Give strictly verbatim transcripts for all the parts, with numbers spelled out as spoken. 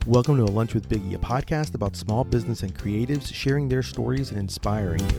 Welcome to A Lunch with Biggie, a podcast about small business and creatives sharing their stories and inspiring you.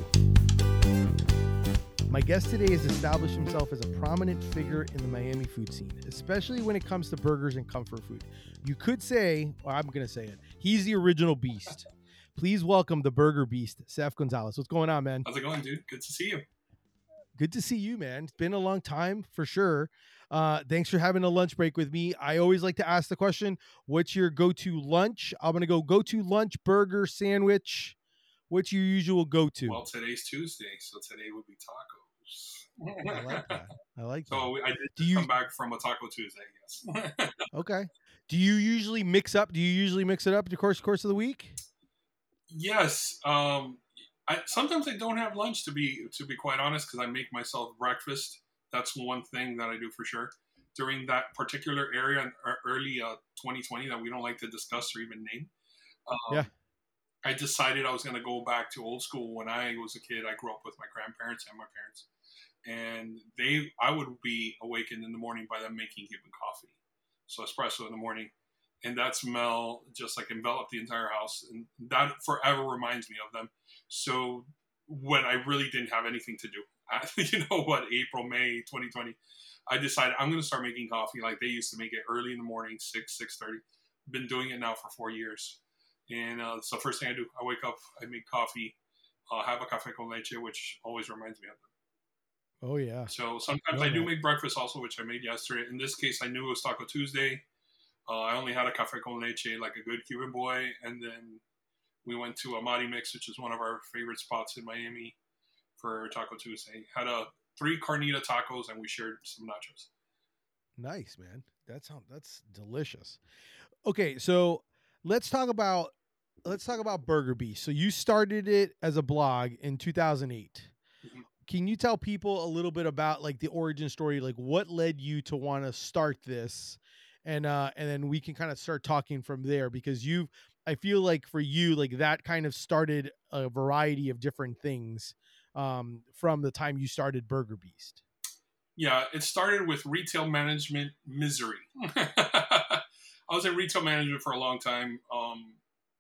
My guest today has established himself as a prominent figure in the Miami food scene, especially when it comes to burgers and comfort food. You could say, or I'm going to say it, he's the original beast. Please welcome the burger beast, Seth Gonzalez. What's going on, man? How's it going, dude? Good to see you. Good to see you, man. It's been a long time for sure. Uh, thanks for having a lunch break with me. I always like to ask the question, what's your go-to lunch? I'm going to go go-to lunch, burger, sandwich. What's your usual go-to? Well, today's Tuesday, so today would be tacos. I like that. I like so that. So I did Do you come back from a Taco Tuesday, yes. Okay. Do you usually mix up? Do you usually mix it up the course course of the week? Yes. Um, I sometimes I don't have lunch to be to be quite honest, because I make myself breakfast. That's one thing that I do for sure. During that particular area in early uh, twenty twenty that we don't like to discuss or even name. Um, yeah. I decided I was going to go back to old school. When I was a kid, I grew up with my grandparents and my parents, and they, I would be awakened in the morning by them making Cuban coffee, so espresso in the morning, and that smell just like enveloped the entire house, and that forever reminds me of them. So when I really didn't have anything to do, I, you know what, April, May, twenty twenty, I decided I'm going to start making coffee like they used to make it early in the morning, six, six thirty. Been doing it now for four years. And uh, so first thing I do, I wake up, I make coffee, uh, have a café con leche, which always reminds me of them. Oh, yeah. So sometimes no, I do man. make breakfast also, which I made yesterday. In this case, I knew it was Taco Tuesday. Uh, I only had a café con leche, like a good Cuban boy. And then we went to Amari Mix, which is one of our favorite spots in Miami for Taco Tuesday. Had a three carnita tacos, and we shared some nachos. Nice, man. That sounds, that's delicious. Okay, so let's talk about let's talk about Burger Beast. So you started it as a blog in two thousand eight. Mm-hmm. Can you tell people a little bit about like the origin story, like what led you to want to start this, and uh, and then we can kind of start talking from there, because you, I feel like for you, like that kind of started a variety of different things um, from the time you started Burger Beast. Yeah, it started with retail management misery. I was in retail management for a long time. Um,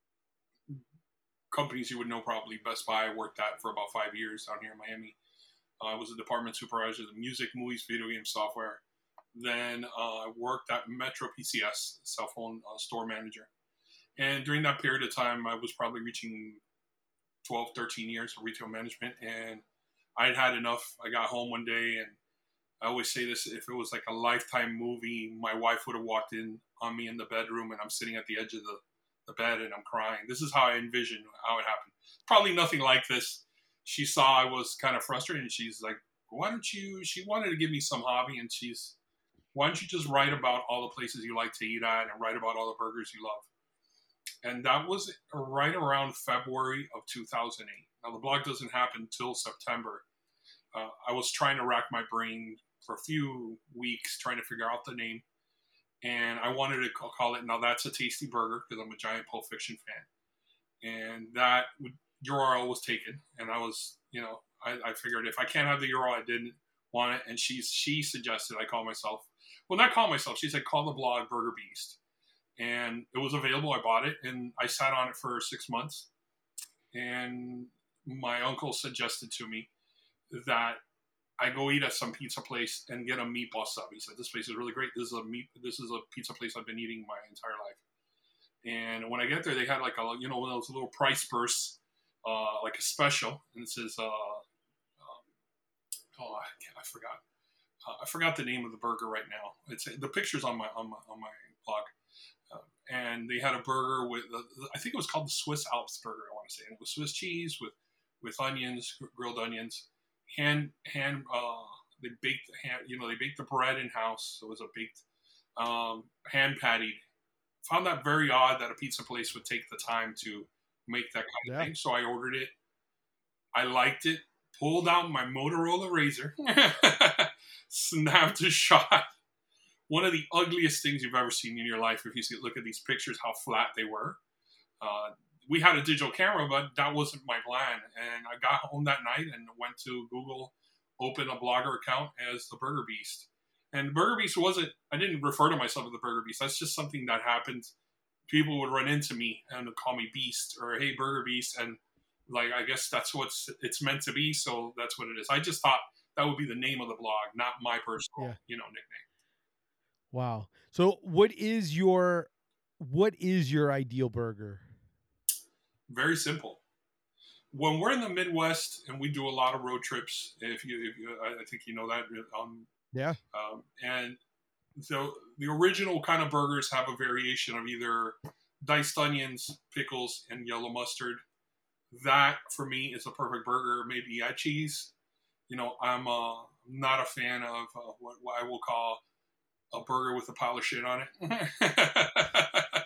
companies you would know probably, Best Buy, I worked at for about five years down here in Miami. Uh, I was a department supervisor of music, movies, video game software. Then uh, I worked at Metro P C S, cell phone uh, store manager. And during that period of time, I was probably reaching twelve, thirteen years of retail management. And I'd had enough. I got home one day, and I always say this, if it was like a Lifetime movie, my wife would have walked in on me in the bedroom, and I'm sitting at the edge of the, the bed and I'm crying. This is how I envisioned how it happened. Probably nothing like this. She saw I was kind of frustrated, and she's like, why don't you, she wanted to give me some hobby, and she's, why don't you just write about all the places you like to eat at and write about all the burgers you love? And that was right around February of two thousand eight. Now, the blog doesn't happen till September. Uh, I was trying to rack my brain for a few weeks trying to figure out the name, and I wanted to call it Now That's a Tasty Burger, because I'm a giant Pulp Fiction fan, and that U R L was taken, and I was, you know, I, I figured if I can't have the U R L, I didn't want it, and she she suggested I call myself, well, not call myself, she said call the blog Burger Beast, and it was available. I bought it, and I sat on it for six months, and my uncle suggested to me that I go eat at some pizza place and get a meatball sub. He said, this place is really great. This is a meat, this is a pizza place I've been eating my entire life. And when I get there, they had like a, you know, one of those little price bursts, uh, like a special. And it says, uh, um, oh, I, can't, I forgot. Uh, I forgot the name of the burger right now. It's the picture's on my, on my, on my blog. Uh, and they had a burger with, uh, I think it was called the Swiss Alps burger, I want to say. And it was Swiss cheese with, with onions, grilled onions. Hand, hand, uh, they baked, hand, you know, they baked the bread in house. So it was a baked, um, hand pattied. Found that very odd that a pizza place would take the time to make that kind yeah. of thing. So I ordered it. I liked it. Pulled out my Motorola Razr, snapped a shot. One of the ugliest things you've ever seen in your life. If you see, look at these pictures, how flat they were. Uh, we had a digital camera, but that wasn't my plan. And I got home that night and went to Google, opened a blogger account as the Burger Beast. And Burger Beast wasn't, I didn't refer to myself as the Burger Beast. That's just something that happened people would run into me and call me Beast or Hey Burger Beast, and like I guess that's what's it's meant to be. So that's what it is. I just thought that would be the name of the blog, not my personal, Yeah. you know, nickname. Wow. So what is your what is your ideal burger? Very simple. When we're in the Midwest and we do a lot of road trips, if you, if you I think you know that, um, Yeah. um, and so the original kind of burgers have a variation of either diced onions, pickles, and yellow mustard. That for me is a perfect burger. Maybe add cheese. You know, I'm uh, not a fan of uh, what, what I will call a burger with a pile of shit on it.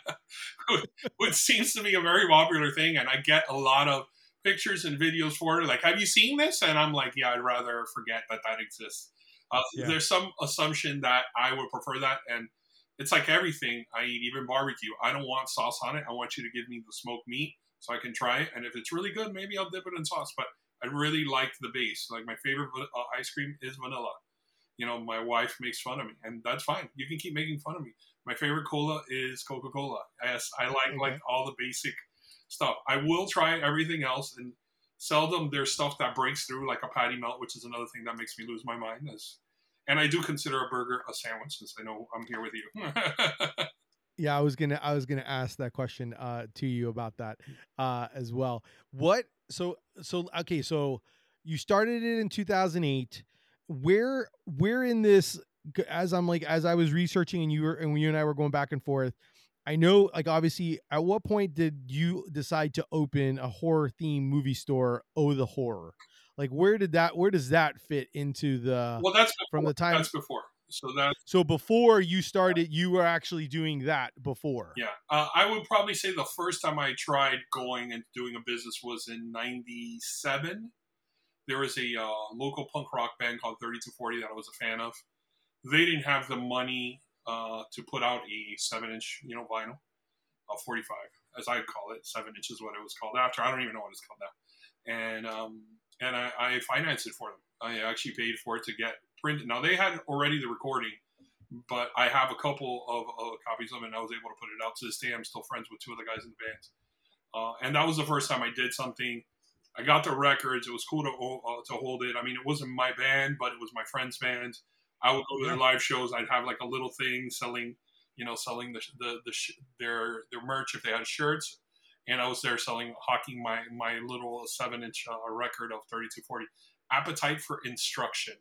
Which seems to be a very popular thing, and I get a lot of pictures and videos for it. Like, have you seen this? And I'm like, yeah, I'd rather forget that that exists. Uh, Yeah. There's some assumption that I would prefer that, and it's like everything I eat, even barbecue. I don't want sauce on it. I want you to give me the smoked meat so I can try it, and if it's really good, maybe I'll dip it in sauce. But I really like the base. Like my favorite uh, ice cream is vanilla. You know, my wife makes fun of me, and that's fine. You can keep making fun of me. My favorite cola is Coca-Cola. Yes, I like Okay. like all the basic stuff. I will try everything else, and seldom there's stuff that breaks through, like a patty melt, which is another thing that makes me lose my mind. As, and I do consider a burger a sandwich, since I know I'm here with you. Yeah, I was gonna I was gonna ask that question uh to you about that uh as well. What so so okay, so you started it in two thousand eight. Where where in this g- as I'm like as I was researching and you were and you and I were going back and forth, I know like obviously at what point did you decide to open a horror themed movie store, Oh the Horror? Like where did that where does that fit into the Well, that's from before. the time That's before. So that so before you started, you were actually doing that before. yeah, uh, I would probably say the first time I tried going and doing a business was in ninety-seven. There was a uh, local punk rock band called thirty-two forty that I was a fan of. They didn't have the money uh, to put out a seven inch, you know, vinyl, a forty-five, as I call it. Seven inches is what it was called after. I don't even know what it's called now. And um, and I, I financed it for them. I actually paid for it to get printed. Now they had already the recording, but I have a couple of, of copies of them, and I was able to put it out. To this day, I'm still friends with two of the guys in the band. Uh, and that was the first time I did something. I got the records. It was cool to uh, to hold it. I mean, it wasn't my band, but it was my friend's band. I would go to Yeah. their live shows. I'd have like a little thing selling, you know, selling the the, the their their merch if they had shirts, and I was there selling, hawking my my little seven inch uh, record of thirty-two forty. Appetite for Instruction.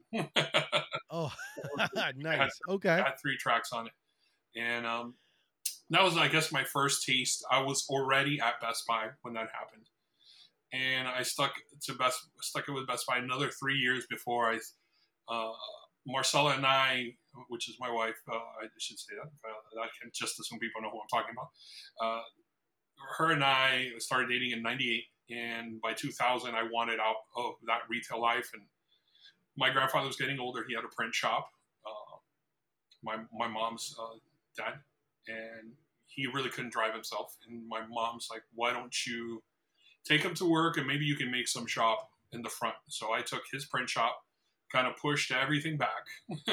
Oh, It had, nice. it Okay. had three tracks on it, and um, that was, I guess, my first taste. I was already at Best Buy when that happened, and I stuck to Best stuck it with Best Buy another three years before I. Uh, Marcella and I, which is my wife, uh, I should say that. Uh, I can just assume people know who I'm talking about. Uh, her and I started dating in ninety-eight, and by two thousand, I wanted out of that retail life. And my grandfather was getting older; he had a print shop. Uh, my my mom's uh, dad, and he really couldn't drive himself. And my mom's like, "Why don't you take him to work, and maybe you can make some shop in the front?" So I took his print shop, kind of pushed everything back,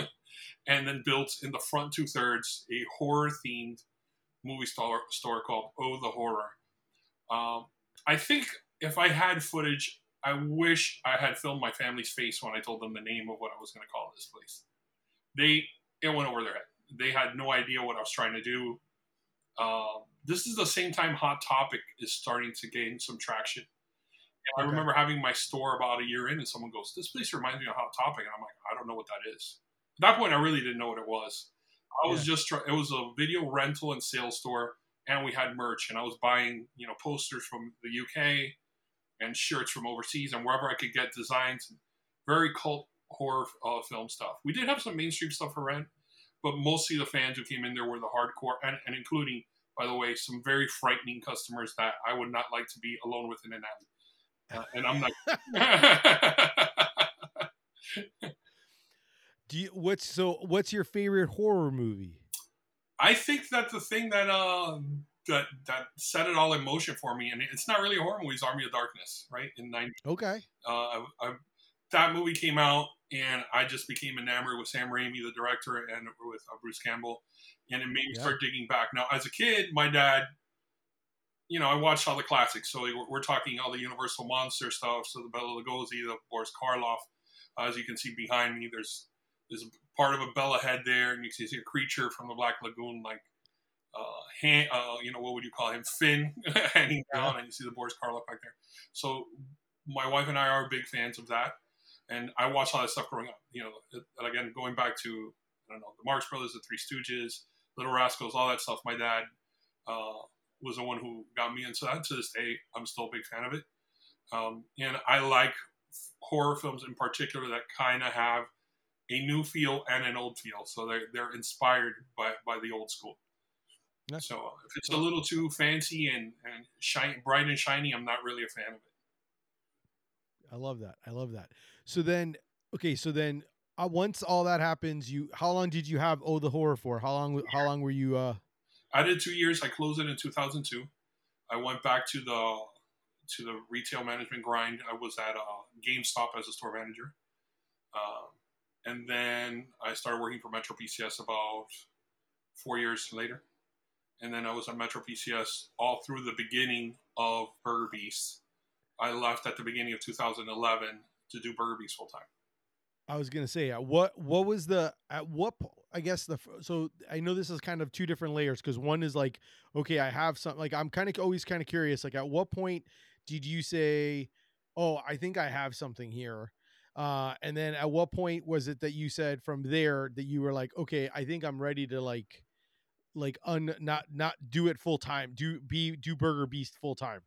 and then built in the front two thirds a horror themed movie store, store called Oh the Horror. Um, I think if I had footage, I wish I had filmed my family's face when I told them the name of what I was going to call this place. They it went over their head. They had no idea what I was trying to do. Uh, this is the same time Hot Topic is starting to gain some traction. And I Okay. remember having my store about a year in, and someone goes, "This place reminds me of Hot Topic," and I'm like, "I don't know what that is." At that point, I really didn't know what it was. I was Yeah. just try- it was a video rental and sales store, and we had merch, and I was buying, you know, posters from the U K and shirts from overseas, and wherever I could get designs, very cult horror uh, film stuff. We did have some mainstream stuff for rent, but mostly the fans who came in there were the hardcore, and, and including, by the way, some very frightening customers that I would not like to be alone with in an alley. Uh, and I'm not. Do you what's so what's your favorite horror movie? I think that the thing that uh that that set it all in motion for me, and it's not really a horror movie, is Army of Darkness, right? In ninety, Okay. uh, I, I that movie came out, and I just became enamored with Sam Raimi, the director, and with uh, Bruce Campbell, and it made me Yeah. start digging back. Now, as a kid, my dad, you know, I watched all the classics. So we're, we're talking all the Universal Monster stuff. So the Bela Lugosi, the Boris Karloff. Uh, as you can see behind me, there's there's part of a Bella head there, and you can see a creature from the Black Lagoon, like uh, hand, uh, you know, what would you call him, fin hanging down, Yeah. and you see the Boris Karloff back there. So my wife and I are big fans of that, and I watched all that stuff growing up. You know, and again, going back to I don't know the Marx Brothers, the Three Stooges, Little Rascals, all that stuff. My dad uh, was the one who got me into that. To this day, I'm still a big fan of it, um, and I like horror films in particular that kind of have a new feel and an old feel. So they're they're inspired by by the old school. Yeah. So uh, if it's a little too fancy and and shiny, bright and shiny, I'm not really a fan of it. I love that. I love that. So then, okay, so then uh, once all that happens, you how long did you have Oh the Horror for? How long? How long were you? Uh, I did two years. I closed it in two thousand two. I went back to the to the retail management grind. I was at uh, GameStop as a store manager, um, and then I started working for Metro P C S about four years later. And then I was at Metro P C S all through the beginning of Burger Beast. I left at the beginning of two thousand eleven to do Burger Beast full time. I was gonna say, uh, what what was the at what po- I guess the f- so I know this is kind of two different layers because one is like, okay, I have some like I'm kind of always kind of curious, like at what point did you say, oh, I think I have something here, uh, and then at what point was it that you said from there that you were like, okay, I think I'm ready to like like un not not do it full time, do be do Burger Beast full time.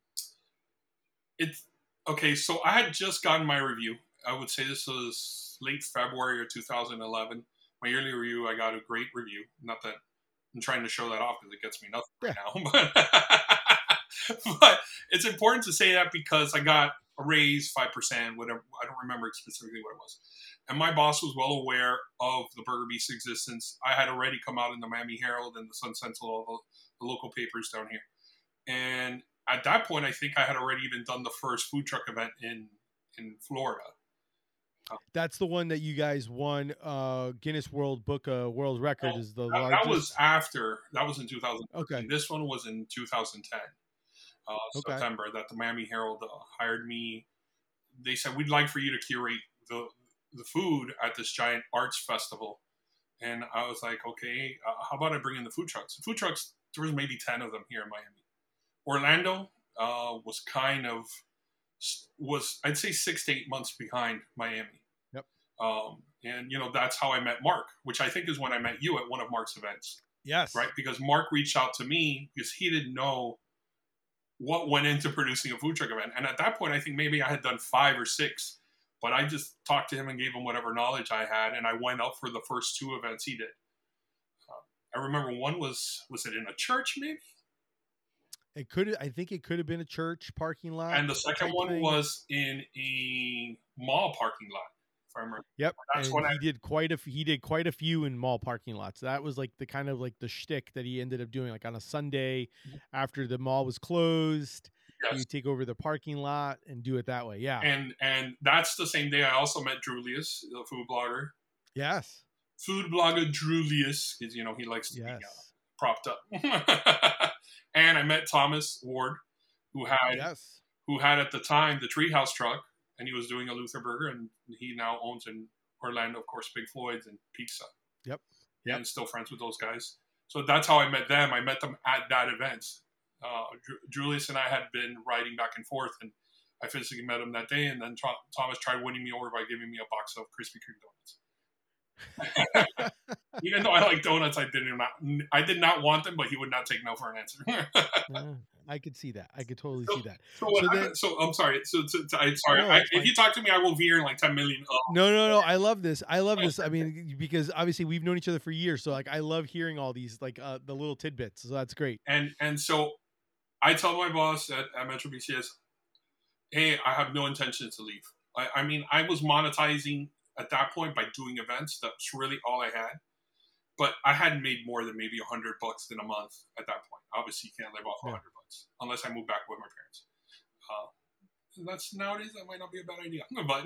It's okay. So I had just gotten my review. I would say this was late February of two thousand eleven. My yearly review, I got a great review. Not that I'm trying to show that off because it gets me nothing Yeah. right now, but but it's important to say that because I got a raise, five percent, whatever. I don't remember specifically what it was. And my boss was well aware of the Burger Beast existence. I had already come out in the Miami Herald and the Sun Sentinel, the, the local papers down here. And at that point, I think I had already even done the first food truck event in in Florida. That's the one that you guys won uh Guinness World Book uh, World Record Well, is the that, largest. that was after. That was in two thousand thirteen. Okay. This one was in two thousand ten, uh, Okay. September, that the Miami Herald uh, hired me. They said, we'd like for you to curate the the food at this giant arts festival. And I was like, okay, uh, how about I bring in the food trucks? The food trucks, there was maybe ten of them here in Miami. Orlando uh, was kind of, was I'd say six to eight months behind Miami. Yep. Um, and, you know, that's how I met Mark, which I think is when I met you at one of Mark's events. Yes. Right? Because Mark reached out to me because he didn't know what went into producing a food truck event. And at that point, I think maybe I had done five or six. But I just talked to him and gave him whatever knowledge I had, and I went up for the first two events he did. Uh, I remember one was, was it in a church maybe? It could I think it could have been a church parking lot. And the second type one thing. was in a mall parking lot, if I remember. Yep. That's and when he I, did quite a f- he did quite a few in mall parking lots. That was like the kind of like the shtick that he ended up doing, like on a Sunday after the mall was closed. yes. He would take over the parking lot and do it that way. Yeah. And and that's the same day I also met Julius, the food blogger. Yes. Food blogger Julius, because, you know, he likes to Yes. be uh, propped up. And I met Thomas Ward, who had Yes. who had at the time the Treehouse truck, and he was doing a Luther Burger, and he now owns in Orlando, of course, Big Floyd's and Pizza. Yep. Yep. And still friends with those guys. So that's how I met them. I met them at that event. Uh, Ju- Julius and I had been riding back and forth, and I physically met him that day. And then Tro- Thomas tried winning me over by giving me a box of Krispy Kreme donuts. Even though I like donuts, I did not. I did not want them, but he would not take no for an answer. Uh, I could see that. I could totally So- see that. So, what So I- then- so I'm sorry. So, so, so I, sorry. No, I, it's if fine. you talk to me, I will veer in like ten million. Uh, No, no, no. I love this. I love this. I mean, because obviously we've known each other for years, so like I love hearing all these like uh, the little tidbits. So that's great. and and so I tell my boss at, at Metro B C S, hey, I have no intention to leave. I, I mean, I was monetizing at that point by doing events. That's really all I had. But I hadn't made more than maybe a hundred bucks in a month at that point. Obviously, you can't live off a Yeah. hundred bucks unless I move back with my parents. Uh, That's nowadays that might not be a bad idea, but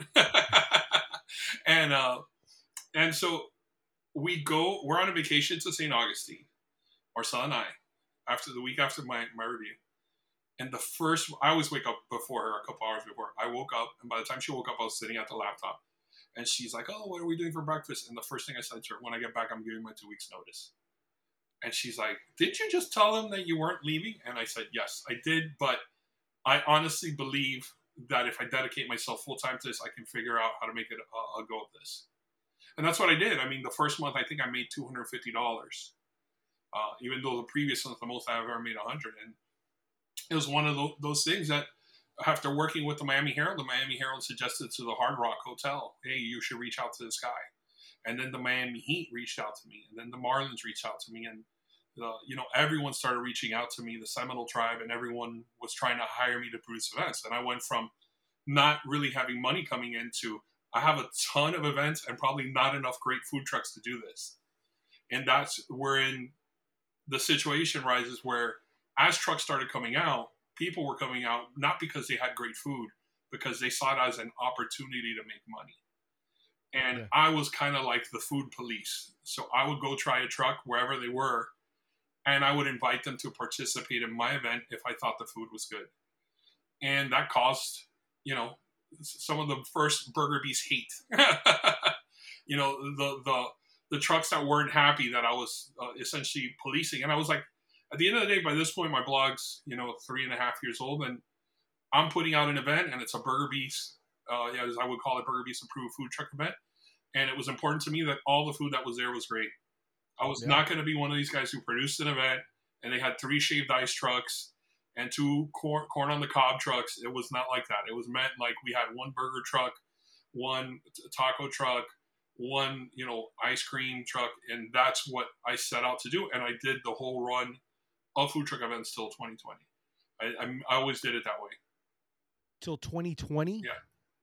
and uh, and so we go. We're on a vacation to Saint Augustine, Marcel and I, after the week after my my review. And the first, I always wake up before her, a couple hours before. I woke up, and by the time she woke up, I was sitting at the laptop. And she's like, "Oh, what are we doing for breakfast?" And the first thing I said to her, "When I get back, I'm giving my two weeks notice." And she's like, "Did you just tell them that you weren't leaving?" And I said, "Yes, I did. But I honestly believe that if I dedicate myself full time to this, I can figure out how to make it a, a go of this." And that's what I did. I mean, the first month, I think I made two hundred fifty dollars, uh, even though the previous month, the most I've ever made one hundred dollars. And it was one of those things that after working with the Miami Herald, the Miami Herald suggested to the Hard Rock Hotel, "Hey, you should reach out to this guy." And then the Miami Heat reached out to me, and then the Marlins reached out to me, and the, you know, everyone started reaching out to me, the Seminole Tribe, and everyone was trying to hire me to produce events. And I went from not really having money coming in to I have a ton of events and probably not enough great food trucks to do this. And that's wherein the situation rises where as trucks started coming out, people were coming out not because they had great food, because they saw it as an opportunity to make money. And yeah. I was kind of like the food police. So I would go try a truck wherever they were, and I would invite them to participate in my event if I thought the food was good. And that caused, you know, some of the first Burger Beast hate. you know, the, the, the trucks that weren't happy that I was uh, essentially policing. And I was like, at the end of the day, by this point, my blog's, you know, three and a half years old, and I'm putting out an event, and it's a Burger Beast, uh, yeah, as I would call it, Burger Beast approved food truck event. And it was important to me that all the food that was there was great. I was yeah. not going to be one of these guys who produced an event and they had three shaved ice trucks and two corn, corn on the cob trucks. It was not like that. It was meant like we had one burger truck, one taco truck, one, you know, ice cream truck. And that's what I set out to do. And I did the whole run of food truck events till twenty twenty. I, I, I always did it that way. Till twenty twenty? Yeah.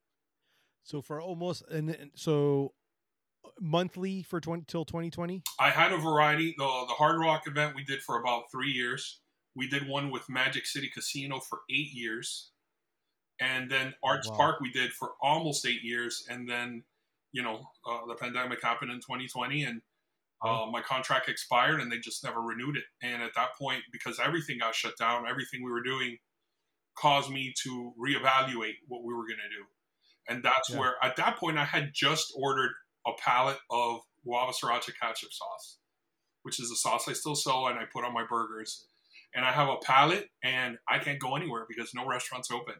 So for almost, and so monthly for twenty till twenty twenty? I had a variety. The, the Hard Rock event we did for about three years. We did one with Magic City Casino for eight years. And then Arts wow. Park we did for almost eight years. And then, you know, uh, the pandemic happened in twenty twenty, and uh, my contract expired and they just never renewed it. And at that point, because everything got shut down, everything we were doing caused me to reevaluate what we were going to do. And that's yeah. where, at that point, I had just ordered a pallet of guava sriracha ketchup sauce, which is a sauce I still sell and I put on my burgers. And I have a pallet and I can't go anywhere because no restaurant's open.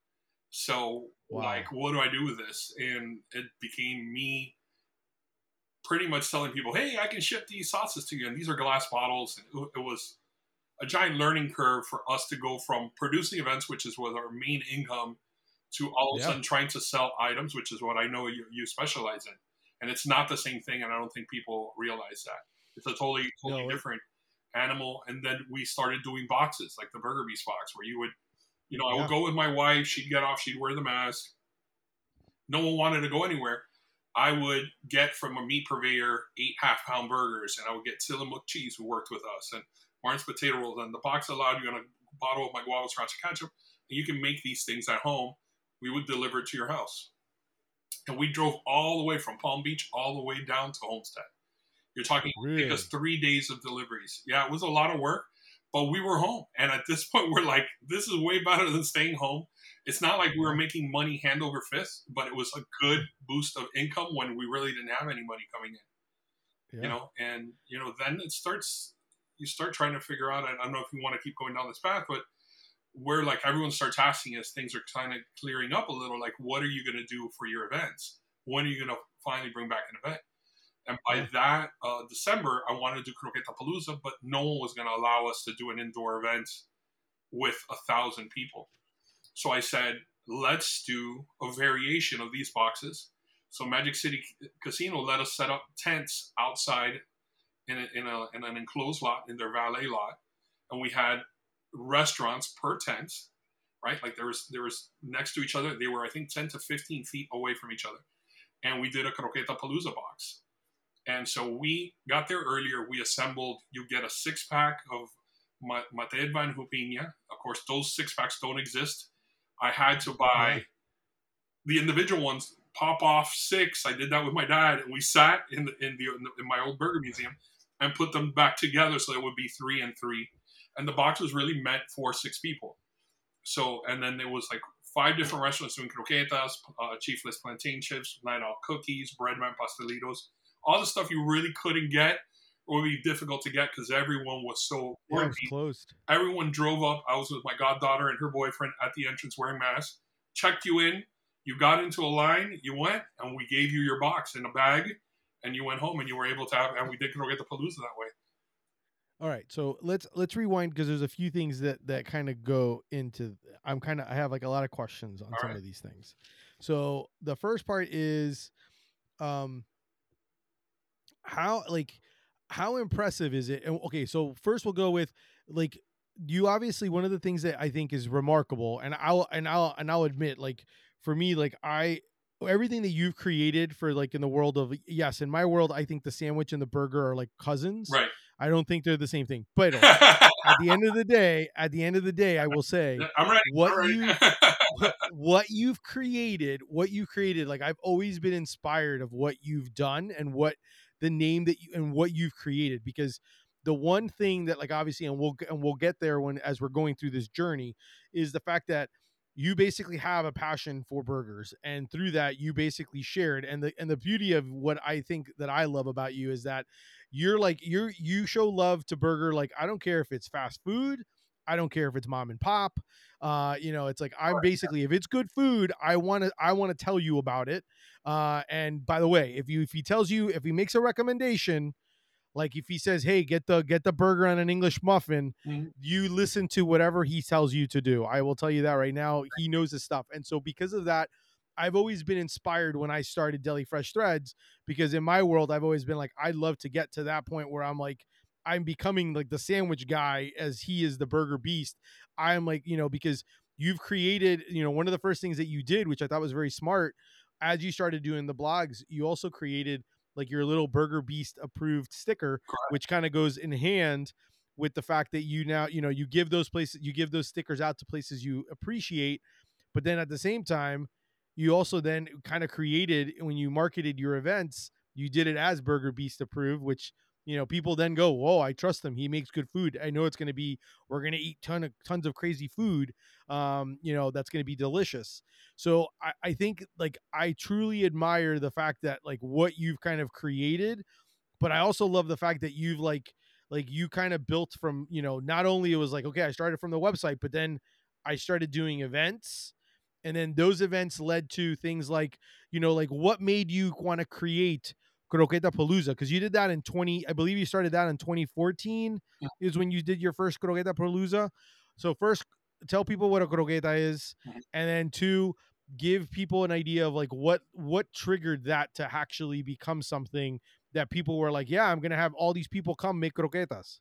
So, wow. like, what do I do with this? And it became me pretty much telling people, hey, I can ship these sauces to you. And these are glass bottles. And it was a giant learning curve for us to go from producing events, which is what our main income, to all of a yeah. sudden trying to sell items, which is what I know you, you specialize in. And it's not the same thing, and I don't think people realize that. It's a totally, totally no, different it, animal. And then we started doing boxes, like the Burger Beast box, where you would, you know, I yeah. would go with my wife, she'd get off, she'd wear the mask. No one wanted to go anywhere. I would get from a meat purveyor eight half-pound burgers, and I would get Tillamook Cheese, who worked with us, and Martin's Potato Rolls. And the box allowed you on a bottle of my guava sriracha ketchup, and you can make these things at home. We would deliver it to your house. And we drove all the way from Palm Beach all the way down to Homestead. You're talking really? Because three days of deliveries. Yeah, it was a lot of work, but we were home. And at this point, we're like, this is way better than staying home. It's not like we were making money hand over fist, but it was a good boost of income when we really didn't have any money coming in. Yeah. You know, and, you know, then it starts, you start trying to figure out, I don't know if you want to keep going down this path, but where like everyone starts asking us, things are kind of clearing up a little, like, what are you going to do for your events? When are you going to finally bring back an event? And by yeah. that uh, December, I wanted to do Croqueta Palooza, but no one was going to allow us to do an indoor event with a thousand people. So I said, let's do a variation of these boxes. So Magic City Casino let us set up tents outside in, a, in, a, in an enclosed lot, in their valet lot. And we had restaurants per tent, right? Like there was there was next to each other. They were, I think, ten to fifteen feet away from each other. And we did a Croqueta Palooza box. And so we got there earlier. We assembled, you get a six pack of Matedva and Jupiña. Of course, those six packs don't exist I had to buy Yeah. the individual ones, pop off six. I did that with my dad, and we sat in the, in the in my old burger museum and put them back together so it would be three and three. And the box was really meant for six people. So, and then there was like five different restaurants doing croquetas, uh, chiefless plantain chips, night owl cookies, breadman pastelitos, all the stuff you really couldn't get or would be difficult to get because everyone was so Yeah, it was closed. Everyone drove up. I was with my goddaughter and her boyfriend at the entrance wearing masks, checked you in. You got into a line, you went, and we gave you your box in a bag, and you went home, and you were able to have, and we did go get the Palooza that way. All right, so let's let's rewind because there's a few things that that kind of go into. I'm kind of I have like a lot of questions on All some right. of these things. So the first part is, um, how like how impressive is it? And okay, so first we'll go with like you obviously one of the things that I think is remarkable, and I'll and I'll and I'll admit like for me like I everything that you've created for like in the world of yes in my world I think the sandwich and the burger are like cousins. Right. I don't think they're the same thing. But at the end of the day, at the end of the day, I will say I'm ready. what I'm ready. you what, what you've created, what you created, like I've always been inspired of what you've done and what the name that you and what you've created because the one thing that like obviously and we'll and we'll get there when as we're going through this journey is the fact that you basically have a passion for burgers and through that you basically shared and the and the beauty of what I think that I love about you is that you're like you're you show love to burger like I don't care if it's fast food, I don't care if it's mom and pop, uh you know it's like I'm basically if it's good food I want to I want to tell you about it, uh and by the way if you if he tells you if he makes a recommendation like if he says, "Hey, get the get the burger on an English muffin," Mhm. you listen to whatever he tells you to do. I will tell you that right now. He knows his stuff. And so because of that, I've always been inspired when I started Deli Fresh Threads because in my world I've always been like I'd love to get to that point where I'm like I'm becoming like the sandwich guy as he is the burger beast. I'm like, you know, because you've created, you know, one of the first things that you did, which I thought was very smart, as you started doing the blogs, you also created like your little Burger Beast approved sticker, which kind of goes in hand with the fact that you now, you know, you give those places, you give those stickers out to places you appreciate. But then at the same time, you also then kind of created when you marketed your events, you did it as Burger Beast approved, which, you know, people then go, whoa, I trust him. He makes good food. I know it's going to be, we're going to eat ton of tons of crazy food. Um, you know, that's going to be delicious. So I, I think like I truly admire the fact that like what you've kind of created, but I also love the fact that you've like like you kind of built from, you know, not only it was like, okay, I started from the website, but then I started doing events. And then those events led to things like, you know, like what made you want to create Croqueta Palooza? Because you did that in twenty, I believe you started that in twenty fourteen is when you did your first Croqueta Palooza. So first tell people what a croqueta is, and then two, give people an idea of like what what triggered that to actually become something that people were like, yeah, I'm gonna have all these people come make croquetas.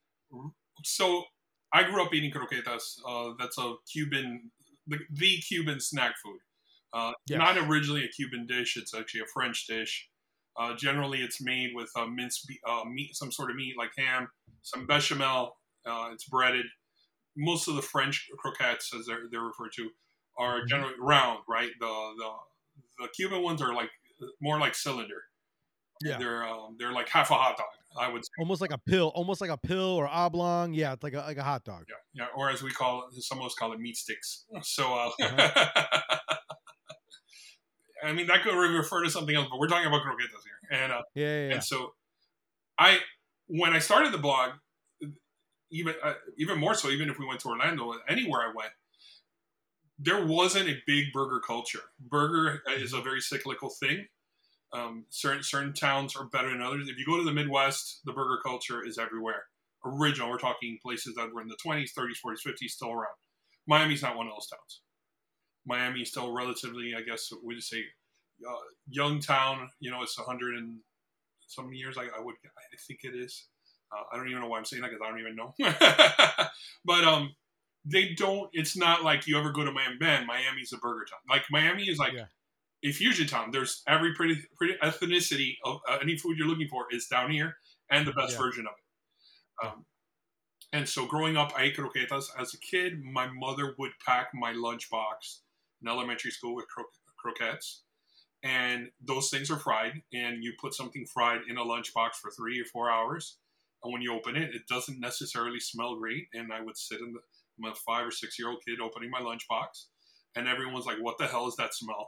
So I grew up eating croquetas. Uh, that's a Cuban, the, the Cuban snack food. Uh, Yes. Not originally a Cuban dish. It's actually a French dish. Uh, generally, it's made with uh, minced be- uh, meat, some sort of meat like ham, some bechamel. Uh, it's breaded. Most of the French croquettes, as they're, they're referred to, are Mhm. generally round, right? The, the the Cuban ones are like more like cylinder. Yeah. They're um, they're like half a hot dog, I would say. Almost like a pill, almost like a pill or oblong. Yeah, it's like a like a hot dog. Yeah, yeah, or as we call it, some of us call it meat sticks. So, uh, Uh-huh. I mean, that could refer to something else, but we're talking about croquetas here, and uh, Yeah, yeah, yeah. and so I, when I started the blog, even uh, even more so, even if we went to Orlando, anywhere I went, there wasn't a big burger culture. Burger is a very cyclical thing. Um, certain certain towns are better than others. If you go to the Midwest, the burger culture is everywhere. Original, we're talking places that were in the twenties, thirties, forties, fifties, still around. Miami's not one of those towns. Miami is still relatively, I guess, we just say, uh, young town. You know, it's a hundred and some years. I, I would, I think it is. Uh, I don't even know why I'm saying that because I don't even know. But um, they don't. It's not like you ever go to Miami. Man, Miami's a burger town. Like Miami is like Yeah. a fusion town. There's every pretty pretty ethnicity of uh, any food you're looking for is down here, and the best Yeah. version of it. Um, And so growing up, I ate croquetas. As a kid, my mother would pack my lunchbox in elementary school with cro- croquettes. And those things are fried, and you put something fried in a lunchbox for three or four hours. And when you open it, it doesn't necessarily smell great. And I would sit in the, I'm a five or six year old kid opening my lunchbox, and everyone's like, "What the hell is that smell?"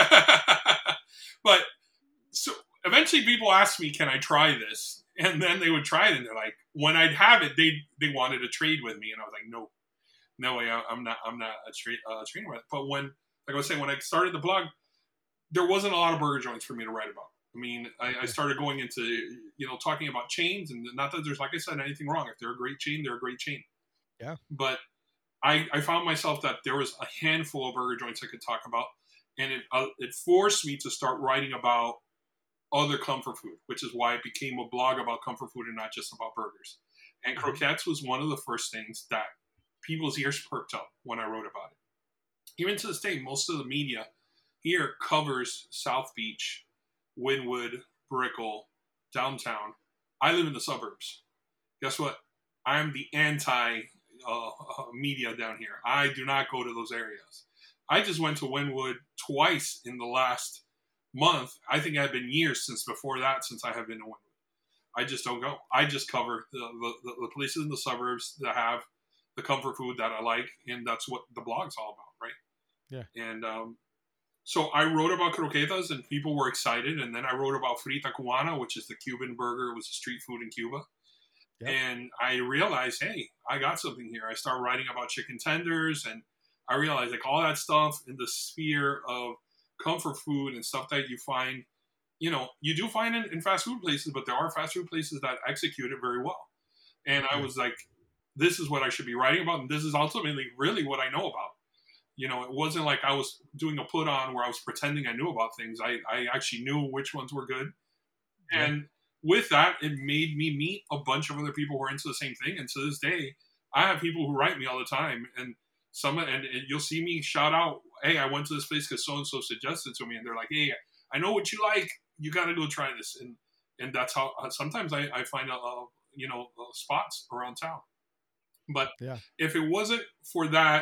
But so eventually people asked me, "Can I try this?" And then they would try it, and they're like, when I'd have it, they they wanted to trade with me, and I was like, "No, no way, I'm not, I'm not a trade uh, trainer with it." But when, like I was saying, when I started the blog, there wasn't a lot of burger joints for me to write about. I mean, I, I started going into, you know, talking about chains, and not that there's, like I said, anything wrong. If they're a great chain, they're a great chain. Yeah. But I, I found myself that there was a handful of burger joints I could talk about, and it uh, it forced me to start writing about other comfort food, which is why it became a blog about comfort food and not just about burgers. And Mhm. croquettes was one of the first things that people's ears perked up when I wrote about it. Even to this day, most of the media here covers South Beach, Wynwood, Brickell, downtown. I live in the suburbs. Guess what? I'm the anti uh, uh, media down here. I do not go to those areas. I just went to Wynwood twice in the last month. I think it had been years since before that, since I have been to Wynwood. I just don't go. I just cover the, the, the places in the suburbs that have the comfort food that I like, and that's what the blog's all about, right? Yeah. And um, so I wrote about croquetas, and people were excited. And then I wrote about frita cubana, which is the Cuban burger. It was a street food in Cuba. Yep. And I realized, hey, I got something here. I started writing about chicken tenders, and I realized like all that stuff in the sphere of comfort food and stuff that you find, you know, you do find in, in fast food places, but there are fast food places that execute it very well. And I Yeah. was like, this is what I should be writing about, and this is ultimately really what I know about. You know, it wasn't like I was doing a put on where I was pretending I knew about things. I, I actually knew which ones were good. Yeah. And with that, it made me meet a bunch of other people who are into the same thing. And to this day, I have people who write me all the time. And some, and, and you'll see me shout out, "Hey, I went to this place because so and so suggested to me." And they're like, "Hey, I know what you like. You got to go try this." And and that's how uh, sometimes I, I find a, a you know uh, spots around town. But Yeah. if it wasn't for that,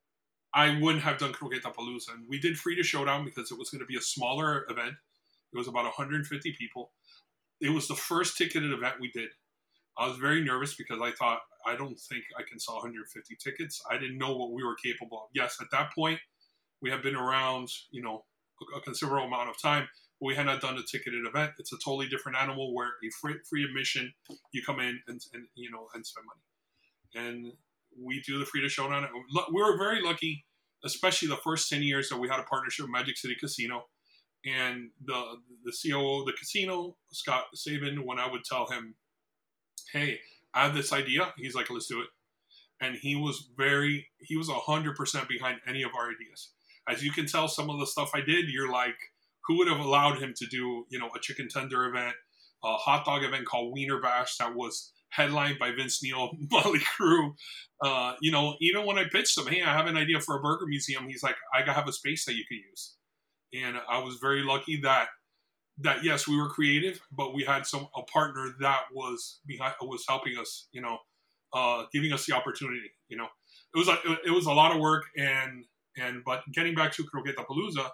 I wouldn't have done Croqueta-Palooza. And we did Frida Showdown because it was going to be a smaller event. It was about one hundred fifty people. It was the first ticketed event we did. I was very nervous because I thought, I don't think I can sell one hundred fifty tickets. I didn't know what we were capable of. Yes, at that point, we have been around, you know, a considerable amount of time. But we had not done a ticketed event. It's a totally different animal where a free, free admission, you come in and, and, you know, and spend money. And we do the Frida Showdown. We were very lucky, especially the first ten years that we had a partnership with Magic City Casino. And the the C O O of the casino, Scott Sabin, when I would tell him, "Hey, I have this idea," he's like, "Let's do it." And he was very, he was one hundred percent behind any of our ideas. As you can tell, some of the stuff I did, you're like, who would have allowed him to do, you know, a chicken tender event, a hot dog event called Wiener Bash that was headlined by Vince Neil, Motley Crue. Uh, you know, even when I pitched him, "Hey, I have an idea for a burger museum," he's like, "I have a space that you could use." And I was very lucky that that yes, we were creative, but we had some a partner that was behind was helping us, you know, uh, giving us the opportunity. You know, it was like it was a lot of work, and and but getting back to Croqueta-Palooza,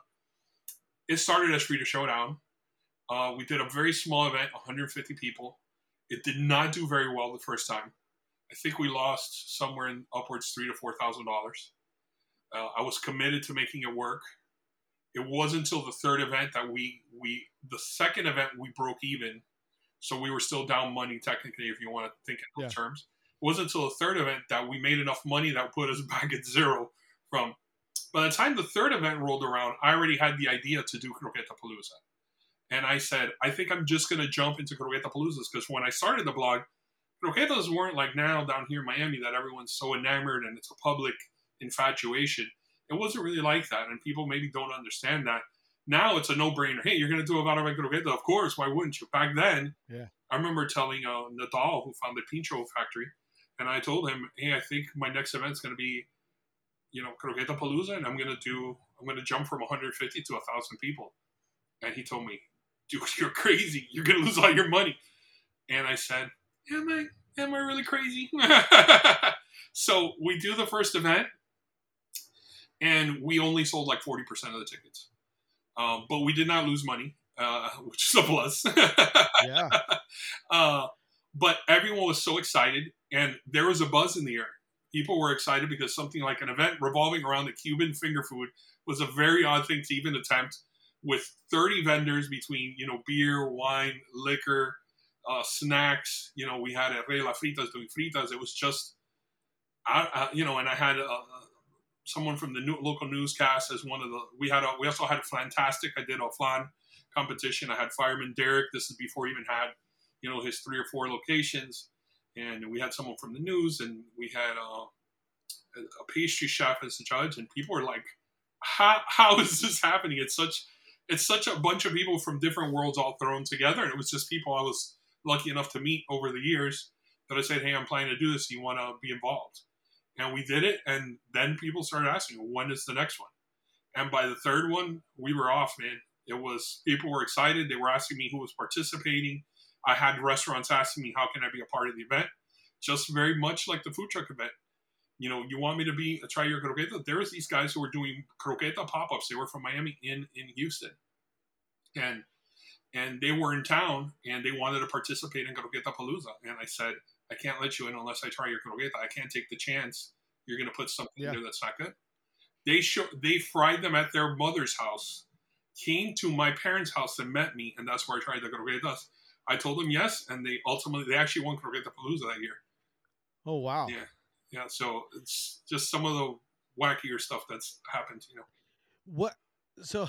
it started as Frida Showdown. Uh, we did a very small event, one hundred fifty people. It did not do very well the first time. I think we lost somewhere in upwards three to four thousand dollars. Uh, I was committed to making it work. It wasn't until the third event that we we the second event we broke even, so we were still down money technically if you want to think in Yeah. those terms. It wasn't until the third event that we made enough money that put us back at zero. From by the time the third event rolled around, I already had the idea to do Croqueta-Palooza, and I said, I think I'm just gonna jump into Croqueta-Paloozas because when I started the blog, croquetas weren't like now down here in Miami that everyone's so enamored and it's a public infatuation. It wasn't really like that, and people maybe don't understand that. Now it's a no-brainer. Hey, you're going to do a Vada Croqueta? Of course, why wouldn't you? Back then, Yeah. I remember telling uh, Nadal, who founded Pincho Factory, and I told him, hey, I think my next event's going to be, you know, Croqueta-Palooza, and I'm going to do, I'm going to jump from one hundred fifty to one thousand people. And he told me, dude, you're crazy. You're going to lose all your money. And I said, yeah, mate, Am I really crazy? So we do the first event, and we only sold like forty percent of the tickets. Um, but we did not lose money, uh, which is a plus. Yeah. uh, but everyone was so excited, and there was a buzz in the air. People were excited because something like an event revolving around the Cuban finger food was a very odd thing to even attempt, with thirty vendors between, you know, beer, wine, liquor, uh, snacks. You know, we had a Rela Fritas doing fritas. It was just, I, I, you know, and I had uh, someone from the new, local newscast as one of the. We had a, we also had a fantastic. I did a flan competition. I had Fireman Derek. This is before he even had, you know, his three or four locations, and we had someone from the news, and we had uh, a pastry chef as a judge, and people were like, "How how is this happening?" It's such it's such a bunch of people from different worlds all thrown together, and it was just people I was lucky enough to meet over the years that I said, "Hey, I'm planning to do this. You want to be involved?" And we did it, and then people started asking, "When is the next one?" And by the third one, we were off, man. It was people were excited. They were asking me who was participating. I had restaurants asking me, "How can I be a part of the event?" Just very much like the food truck event. You know, you want me to be try your croqueta? There was these guys who were doing croqueta pop-ups. They were from Miami in in Houston, and and they were in town, and they wanted to participate in Croqueta Palooza. And I said, I can't let you in unless I try your croqueta. I can't take the chance you're going to put something Yeah. in there that's not good. They show they fried them at their mother's house, came to my parents' house and met me, and that's where I tried the croquetas. I told them yes, and they ultimately they actually won Croqueta Palooza that year. Oh wow. Yeah, yeah. So it's just some of the wackier stuff that's happened. You know. What? So,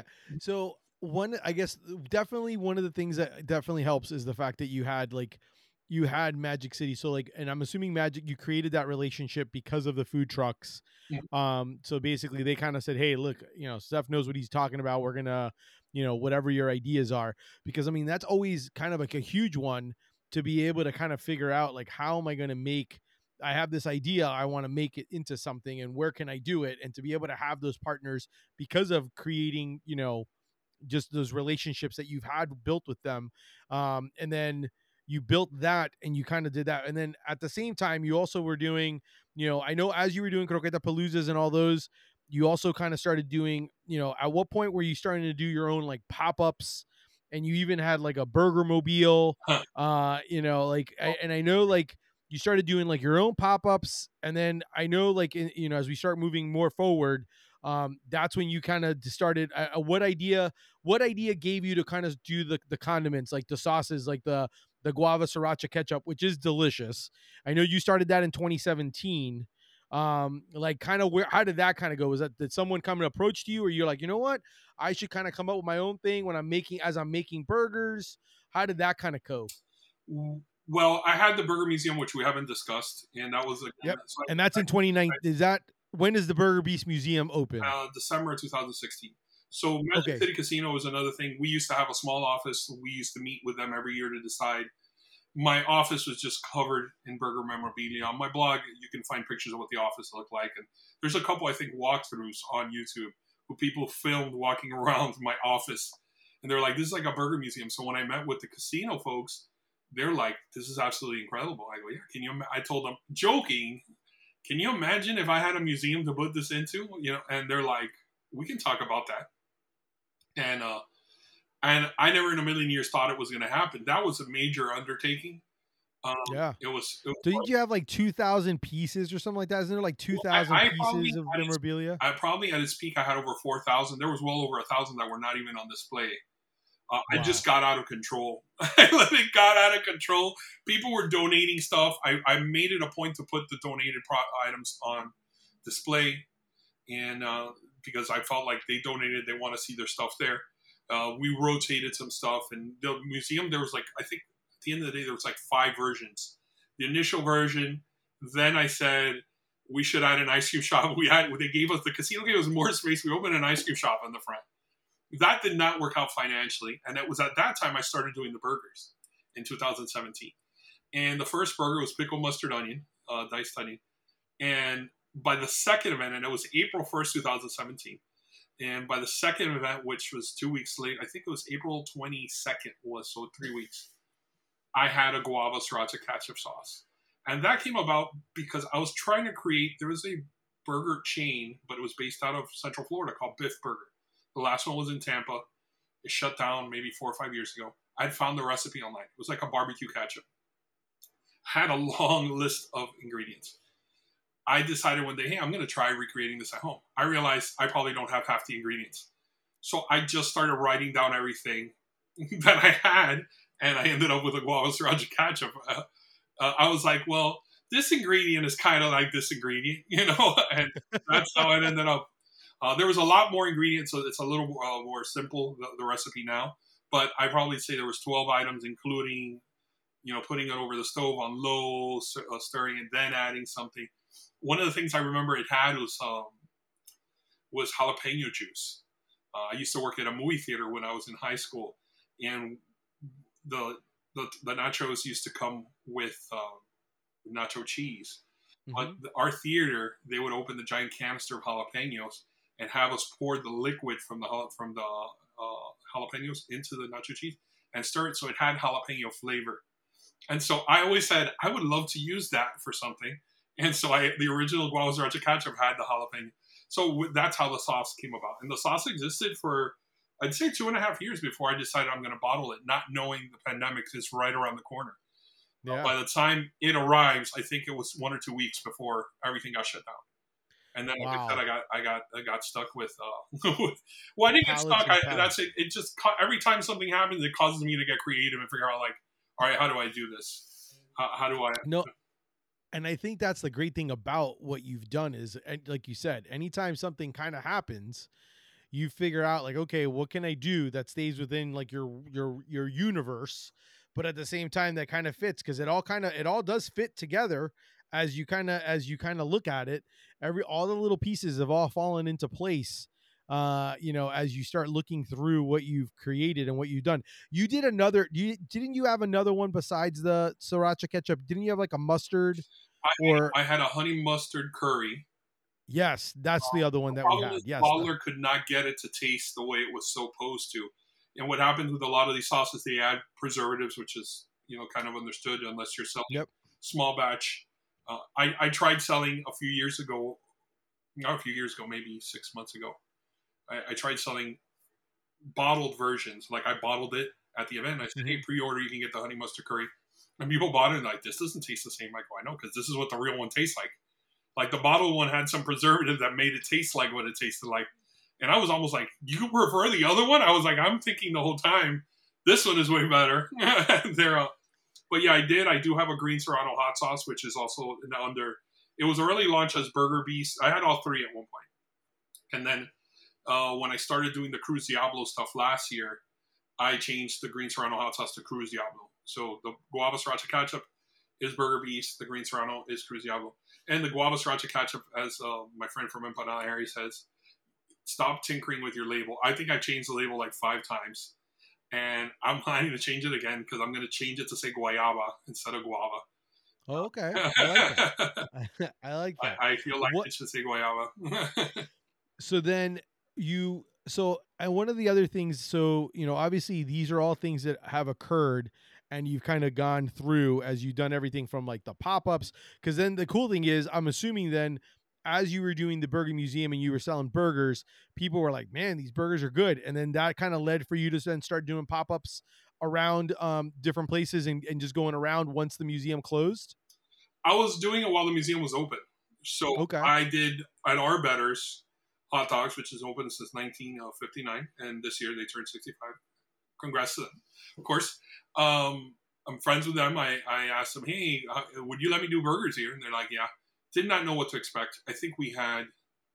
so one, I guess, definitely one of the things that definitely helps is the fact that you had like, you had Magic City. So like, and I'm assuming Magic, you created that relationship because of the food trucks. Mhm. Um, so basically they kind of said, "Hey, look, you know, Steph knows what he's talking about. We're gonna, you know, whatever your ideas are," because I mean that's always kind of like a huge one to be able to kind of figure out like how am I going to make. I have this idea. I want to make it into something, and where can I do it? And to be able to have those partners because of creating, you know, just those relationships that you've had built with them. Um, and then you built that and you kind of did that. And then at the same time, you also were doing, you know, I know as you were doing Croqueta Paloozas and all those, you also kind of started doing, you know, at what point were you starting to do your own like pop ups? And you even had like a burger mobile, Huh. uh, you know, like, I, and I know like you started doing like your own pop ups. And then I know like, in, you know, as we start moving more forward, um, that's when you kind of started. Uh, what idea? What idea gave you to kind of do the the condiments, like the sauces, like the the guava sriracha ketchup, which is delicious. I know you started that in twenty seventeen. Um, like kind of where? How did that kind of go? Was that did someone come and approach you, or you're like, you know what? I should kind of come up with my own thing when I'm making as I'm making burgers. How did that kind of go? Well, I had the Burger Museum, which we haven't discussed, and that was again, Yep. so And that's I, in twenty nine. Is that when is the Burger Beast Museum open? uh, December twenty sixteen. So Magic Okay. City Casino is another thing. We used to have a small office. We used to meet with them every year to decide. My office was just covered in burger memorabilia. On my blog, you can find pictures of what the office looked like, and there's a couple, I think, walkthroughs on YouTube where people filmed walking around my office, and they're like, "This is like a burger museum." So when I met with the casino folks, they're like, "This is absolutely incredible." I go, "Yeah." Can you? I told them, joking, "Can you imagine if I had a museum to put this into?" You know, and they're like, "We can talk about that." And uh, and I never in a million years thought it was going to happen. That was a major undertaking. Um, Yeah. it was. It Didn't was you have like two thousand pieces or something like that? Isn't there like two well, I, thousand I probably pieces of at its, memorabilia? I probably at its peak I had over four thousand. There was well over a thousand that were not even on display. Uh, I just Wow. got out of control. It got out of control. People were donating stuff. I, I made it a point to put the donated pro- items on display, and uh, because I felt like they donated, they want to see their stuff there. Uh, we rotated some stuff, and the museum there was like I think at the end of the day there was like five versions. The initial version, then I said we should add an ice cream shop. We had they gave us the casino gave us more space. We opened an ice cream shop on the front. That did not work out financially, and it was at that time I started doing the burgers in two thousand seventeen. And the first burger was pickle mustard onion, uh, diced onion, and by the second event, and it was April first, twenty seventeen. And by the second event, which was two weeks late, I think it was April twenty-second, was so three weeks. I had a guava sriracha ketchup sauce. And that came about because I was trying to create, there was a burger chain, but it was based out of Central Florida called Biff Burger. The last one was in Tampa. It shut down maybe four or five years ago. I'd found the recipe online. It was like a barbecue ketchup. Had a long list of ingredients. I decided one day, hey, I'm going to try recreating this at home. I realized I probably don't have half the ingredients. So I just started writing down everything that I had, and I ended up with a guava sriracha ketchup. Uh, uh, I was like, well, this ingredient is kind of like this ingredient, you know, and that's how it ended up. Uh, there was a lot more ingredients, so it's a little uh, more simple, the, the recipe now. But I probably say there was twelve items, including, you know, putting it over the stove on low, uh, stirring it, then adding something. One of the things I remember it had was um, was jalapeno juice. Uh, I used to work at a movie theater when I was in high school, and the the, the nachos used to come with um, nacho cheese. Mm-hmm. But the, our theater, they would open the giant canister of jalapenos and have us pour the liquid from the from the uh, jalapenos into the nacho cheese and stir it so it had jalapeno flavor. And so I always said I would love to use that for something. And so I the original guava sriracha ketchup had the jalapeno. So that's how the sauce came about. And the sauce existed for, I'd say, two and a half years before I decided I'm going to bottle it, not knowing the pandemic is right around the corner. Yeah. Uh, by the time it arrives, I think it was one or two weeks before everything got shut down. And then, like wow. I said, I got, I got, I got stuck with. Uh, with well, I didn't get stuck. I, that's it. It just every time something happens, it causes me to get creative and figure out, like, all right, how do I do this? How, how do I? No. And I think that's the great thing about what you've done is, like you said, anytime something kind of happens, you figure out like, okay, what can I do that stays within like your your your universe, but at the same time that kind of fits, because it all kind of it all does fit together as you kind of as you kind of look at it. Every all the little pieces have all fallen into place. Uh, you know, as you start looking through what you've created and what you've done. You did another. You didn't you have another one besides the sriracha ketchup? Didn't you have like a mustard? I, or I had a honey mustard curry. Yes, that's um, the other one that we had. Yes, bottler could not get it to taste the way it was supposed to. And what happens with a lot of these sauces, they add preservatives, which is, you know, kind of understood unless you're selling yep. small batch. Uh, I, I tried selling a few years ago, not a few years ago, maybe six months ago. I, I tried selling bottled versions. Like I bottled it at the event. I said, mm-hmm. hey, pre-order, you can get the honey mustard curry. And people bought it and like, this doesn't taste the same. I go, I know, because this is what the real one tastes like. Like the bottled one had some preservative that made it taste like what it tasted like. And I was almost like, you prefer the other one? I was like, I'm thinking the whole time, this one is way better. They're, uh, but yeah, I did. I do have a green serrano hot sauce, which is also under, it was early launch as Burger Beast. I had all three at one point. And then uh, when I started doing the Cruz Diablo stuff last year, I changed the green serrano hot sauce to Cruz Diablo. So the guava sriracha ketchup is Burger Beast. The green serrano is Cruz Diablo. And the guava sriracha ketchup, as uh, my friend from Empanada Harry says, stop tinkering with your label. I think I changed the label like five times. And I'm planning to change it again because I'm going to change it to say guayaba instead of guava. Oh, okay. I like that. I like that. I, I feel like what? It should say guayaba. So then you... So, and one of the other things, so, you know, obviously these are all things that have occurred and you've kind of gone through as you've done everything from like the pop-ups. Because then the cool thing is, I'm assuming then as you were doing the Burger Museum and you were selling burgers, people were like, man, these burgers are good. And then that kind of led for you to then start doing pop-ups around um, different places and, and just going around once the museum closed. I was doing it while the museum was open. So okay. I did at Arbetters Hot Dogs, which is open since nineteen fifty-nine, and this year they turned sixty-five. Congrats to them, of course. Um, I'm friends with them. I, I asked them, hey, uh, would you let me do burgers here? And they're like, yeah. Did not know what to expect. I think we had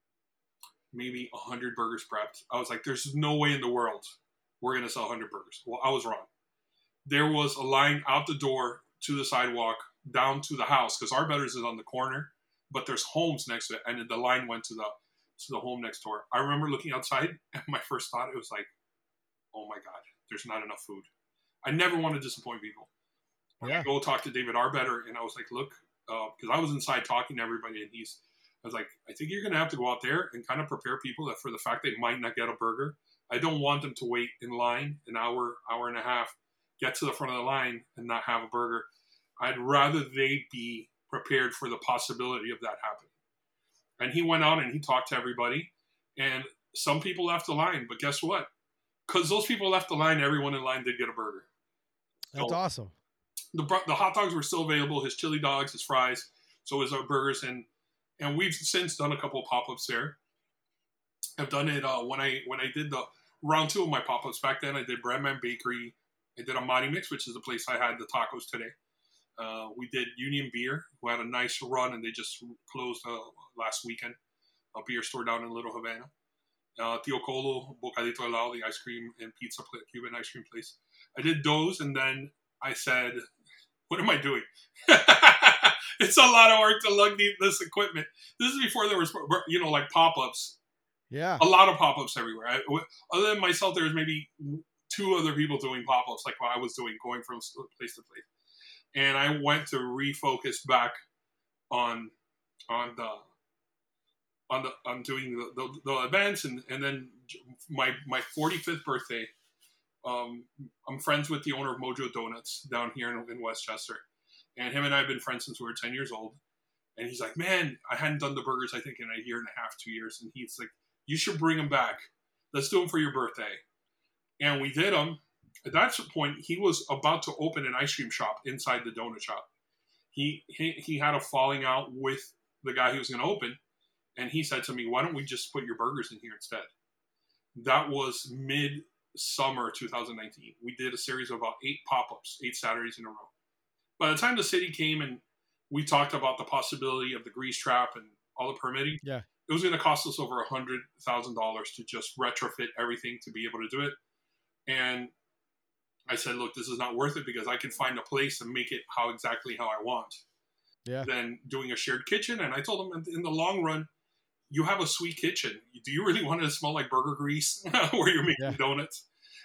maybe one hundred burgers prepped. I was like, there's no way in the world we're going to sell one hundred burgers. Well, I was wrong. There was a line out the door to the sidewalk, down to the house, because Arbetters is on the corner, but there's homes next to it, and the line went to the to the home next door. I remember looking outside, and my first thought, it was like, oh my God, there's not enough food. I never want to disappoint people. Yeah. I go talk to David Arbetter, and I was like, look, because uh, I was inside talking to everybody, and he's, I was like, I think you're going to have to go out there and kind of prepare people that for the fact they might not get a burger. I don't want them to wait in line an hour, hour and a half, get to the front of the line and not have a burger. I'd rather they be prepared for the possibility of that happening. And he went out and he talked to everybody, and some people left the line, but guess what? Because those people left the line, everyone in line did get a burger. That's so awesome. The the hot dogs were still available, his chili dogs, his fries, so his burgers, and and we've since done a couple of pop-ups there. I've done it uh, when I when I did the round two of my pop-ups back then. I did Breadman Bakery. I did Amati Mix, which is the place I had the tacos today. Uh, we did Union Beer, who had a nice run, and they just closed uh, last weekend. A beer store down in Little Havana. Uh, Tio Colo, Bocadito Helado, the ice cream and pizza play, Cuban ice cream place. I did those, and then I said, what am I doing? It's a lot of work to lug the, this equipment. This is before there was, you know, like pop-ups. Yeah. A lot of pop-ups everywhere. I, other than myself, there was maybe two other people doing pop-ups like what I was doing, going from place to place. And I went to refocus back on on the on the on doing the, the, the events, and, and then my my forty-fifth birthday. Um, I'm friends with the owner of Mojo Donuts down here in, in Westchester, and him and I have been friends since we were ten years old. And he's like, man, I hadn't done the burgers I think in a year and a half, two years, and he's like, you should bring them back. Let's do them for your birthday. And we did them. At that point, he was about to open an ice cream shop inside the donut shop. He he, he had a falling out with the guy he was going to open, and he said to me, why don't we just put your burgers in here instead? That was mid-summer two thousand nineteen. We did a series of about eight pop-ups, eight Saturdays in a row. By the time the city came and we talked about the possibility of the grease trap and all the permitting, yeah, it was going to cost us over one hundred thousand dollars to just retrofit everything to be able to do it. And I said, look, this is not worth it because I can find a place and make it how exactly how I want. Yeah. Than doing a shared kitchen. And I told him, in the long run, you have a sweet kitchen. Do you really want it to smell like burger grease where you're making yeah. donuts?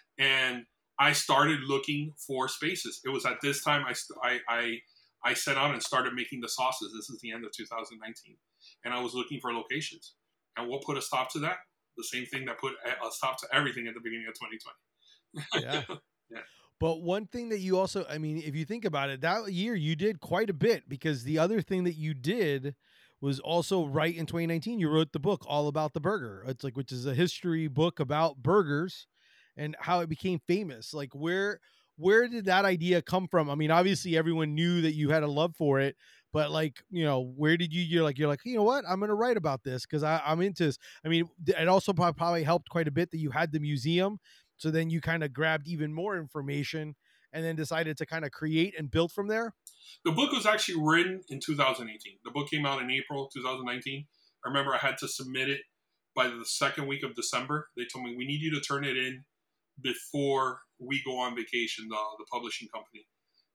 And I started looking for spaces. It was at this time I, I, I, I set out and started making the sauces. This is the end of two thousand nineteen. And I was looking for locations. And what put a stop to that? The same thing that put a stop to everything at the beginning of twenty twenty. Yeah. Yeah. But one thing that you also, I mean, if you think about it, that year you did quite a bit, because the other thing that you did was also right in twenty nineteen, you wrote the book All About the Burger. It's like, which is a history book about burgers and how it became famous. Like where, where did that idea come from? I mean, obviously everyone knew that you had a love for it, but like, you know, where did you, you're like, you're like, you know what, I'm going to write about this, cause I, I'm into this. I mean, it also probably helped quite a bit that you had the museum. So then you kind of grabbed even more information and then decided to kind of create and build from there? The book was actually written in two thousand eighteen. The book came out in April two thousand nineteen. I remember I had to submit it by the second week of December. They told me, we need you to turn it in before we go on vacation, the, the publishing company.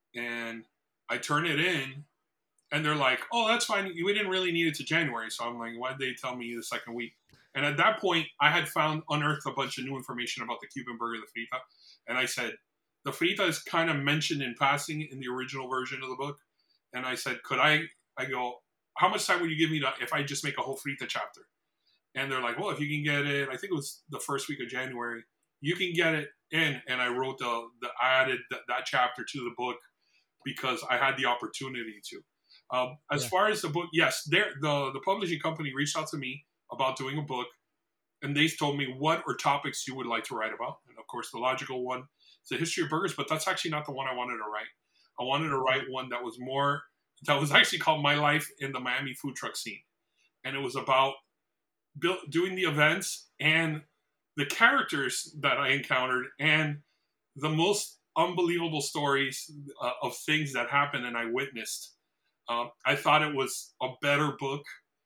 And I turn it in, and they're like, oh, that's fine. We didn't really need it to January. So I'm like, why'd they tell me the second week? And at that point, I had found, unearthed a bunch of new information about the Cuban burger, the frita. And I said, the frita is kind of mentioned in passing in the original version of the book. And I said, could I, I go, how much time would you give me to, if I just make a whole frita chapter? And they're like, well, if you can get it, I think it was the first week of January, you can get it in. And I wrote the, the I added the, that chapter to the book because I had the opportunity to. Um, as yeah. far as the book, yes, the, the publishing company reached out to me about doing a book, and they told me what or topics you would like to write about. And of course, the logical one is the history of burgers, but that's actually not the one I wanted to write. I wanted to write one that was more, that was actually called My Life in the Miami Food Truck Scene. And it was about build, doing the events and the characters that I encountered and the most unbelievable stories uh, of things that happened and I witnessed. Uh, I thought it was a better book,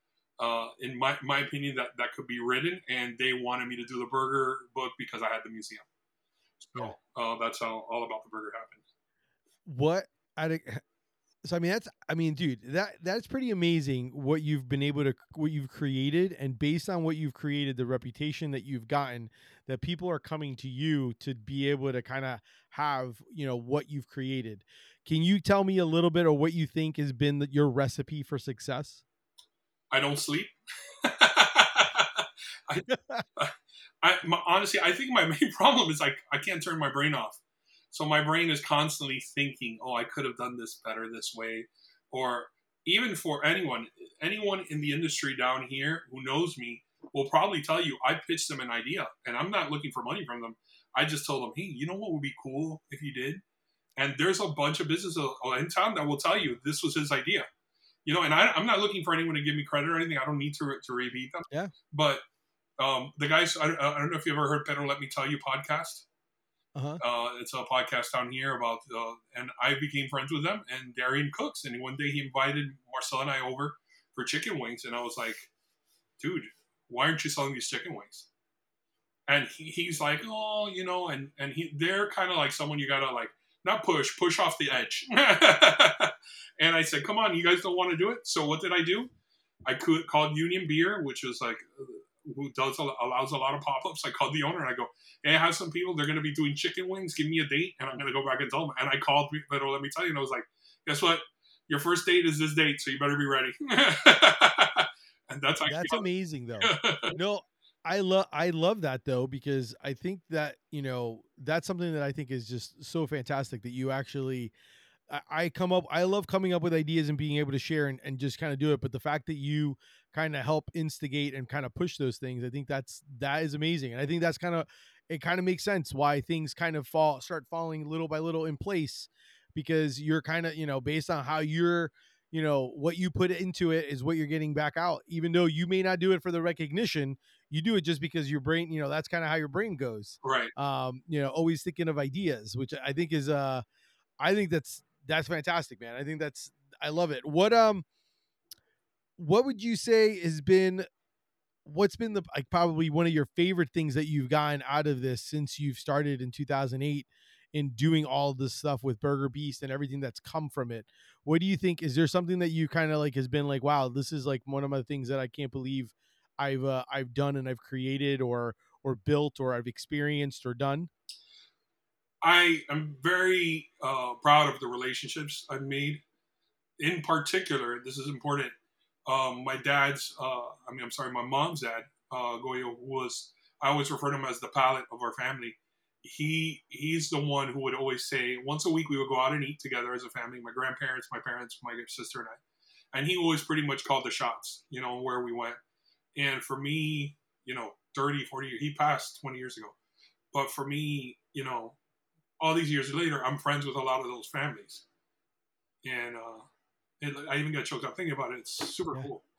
uh, in my, my opinion, that, that could be written, and they wanted me to do the burger book because I had the museum. So yeah. uh, that's how All About the Burger happened. What I so I mean that's I mean, dude, that that's pretty amazing what you've been able to what you've created, and based on what you've created, the reputation that you've gotten, that people are coming to you to be able to kind of have, you know, what you've created. Can you tell me a little bit of what you think has been the, your recipe for success? I don't sleep. I, I my, honestly, I think my main problem is like I can't turn my brain off. So my brain is constantly thinking, oh, I could have done this better this way. Or even for anyone, anyone in the industry down here who knows me will probably tell you I pitched them an idea and I'm not looking for money from them. I just told them, hey, you know what would be cool if you did? And there's a bunch of businesses in town that will tell you this was his idea. You know, and I, I'm not looking for anyone to give me credit or anything. I don't need to, to repeat them. Yeah. But um, the guys, I, I don't know if you ever heard Better Let Me Tell You podcast. Uh-huh. Uh, it's a podcast down here about, uh, and I became friends with them and Darian cooks. And one day he invited Marcel and I over for chicken wings. And I was like, dude, why aren't you selling these chicken wings? And he, he's like, oh, you know, and, and he, they're kind of like someone you got to like, not push, push off the edge. And I said, come on, you guys don't want to do it? So what did I do? I could, called Union Beer, which was like, who does allows a lot of pop-ups. I called the owner and I go, hey, I have some people, they're going to be doing chicken wings. Give me a date and I'm going to go back and tell them. And I called, but let me tell you, and I was like, guess what? Your first date is this date, so you better be ready. And that's actually that's amazing, though. No, I love I love that though, because I think that, you know, that's something that I think is just so fantastic that you actually. I, I come up. I love coming up with ideas and being able to share and, and just kind of do it. But the fact that you kind of help instigate and kind of push those things, I think that's that is amazing. And I think that's kind of it. Kind of makes sense why things kind of fall start falling little by little in place, because you're kind of, you know, based on how you're, you know, what you put into it is what you're getting back out. Even though you may not do it for the recognition, you do it just because your brain, you know, that's kind of how your brain goes. Right. Um, you know, always thinking of ideas, which I think is, uh, I think that's, that's fantastic, man. I think that's, I love it. What, um, what would you say has been, what's been the, like, probably one of your favorite things that you've gotten out of this since you've started in two thousand eight in doing all this stuff with Burger Beast and everything that's come from it? What do you think? Is there something that you kind of like has been like, wow, this is like one of my things that I can't believe I've, uh, I've done and I've created or, or built or I've experienced or done? I am very uh, proud of the relationships I've made. In particular, this is important. Um, my dad's, uh, I mean, I'm sorry, my mom's dad, uh, Goyo, was, I always refer to him as the palate of our family. He he's the one who would always say, once a week we would go out and eat together as a family, my grandparents, my parents, my sister and I. And he always pretty much called the shots, you know, where we went. And for me, you know, thirty, forty years, he passed twenty years ago. But for me, you know, all these years later, I'm friends with a lot of those families. And uh, it, I even got choked up thinking about it. It's super Yeah. cool.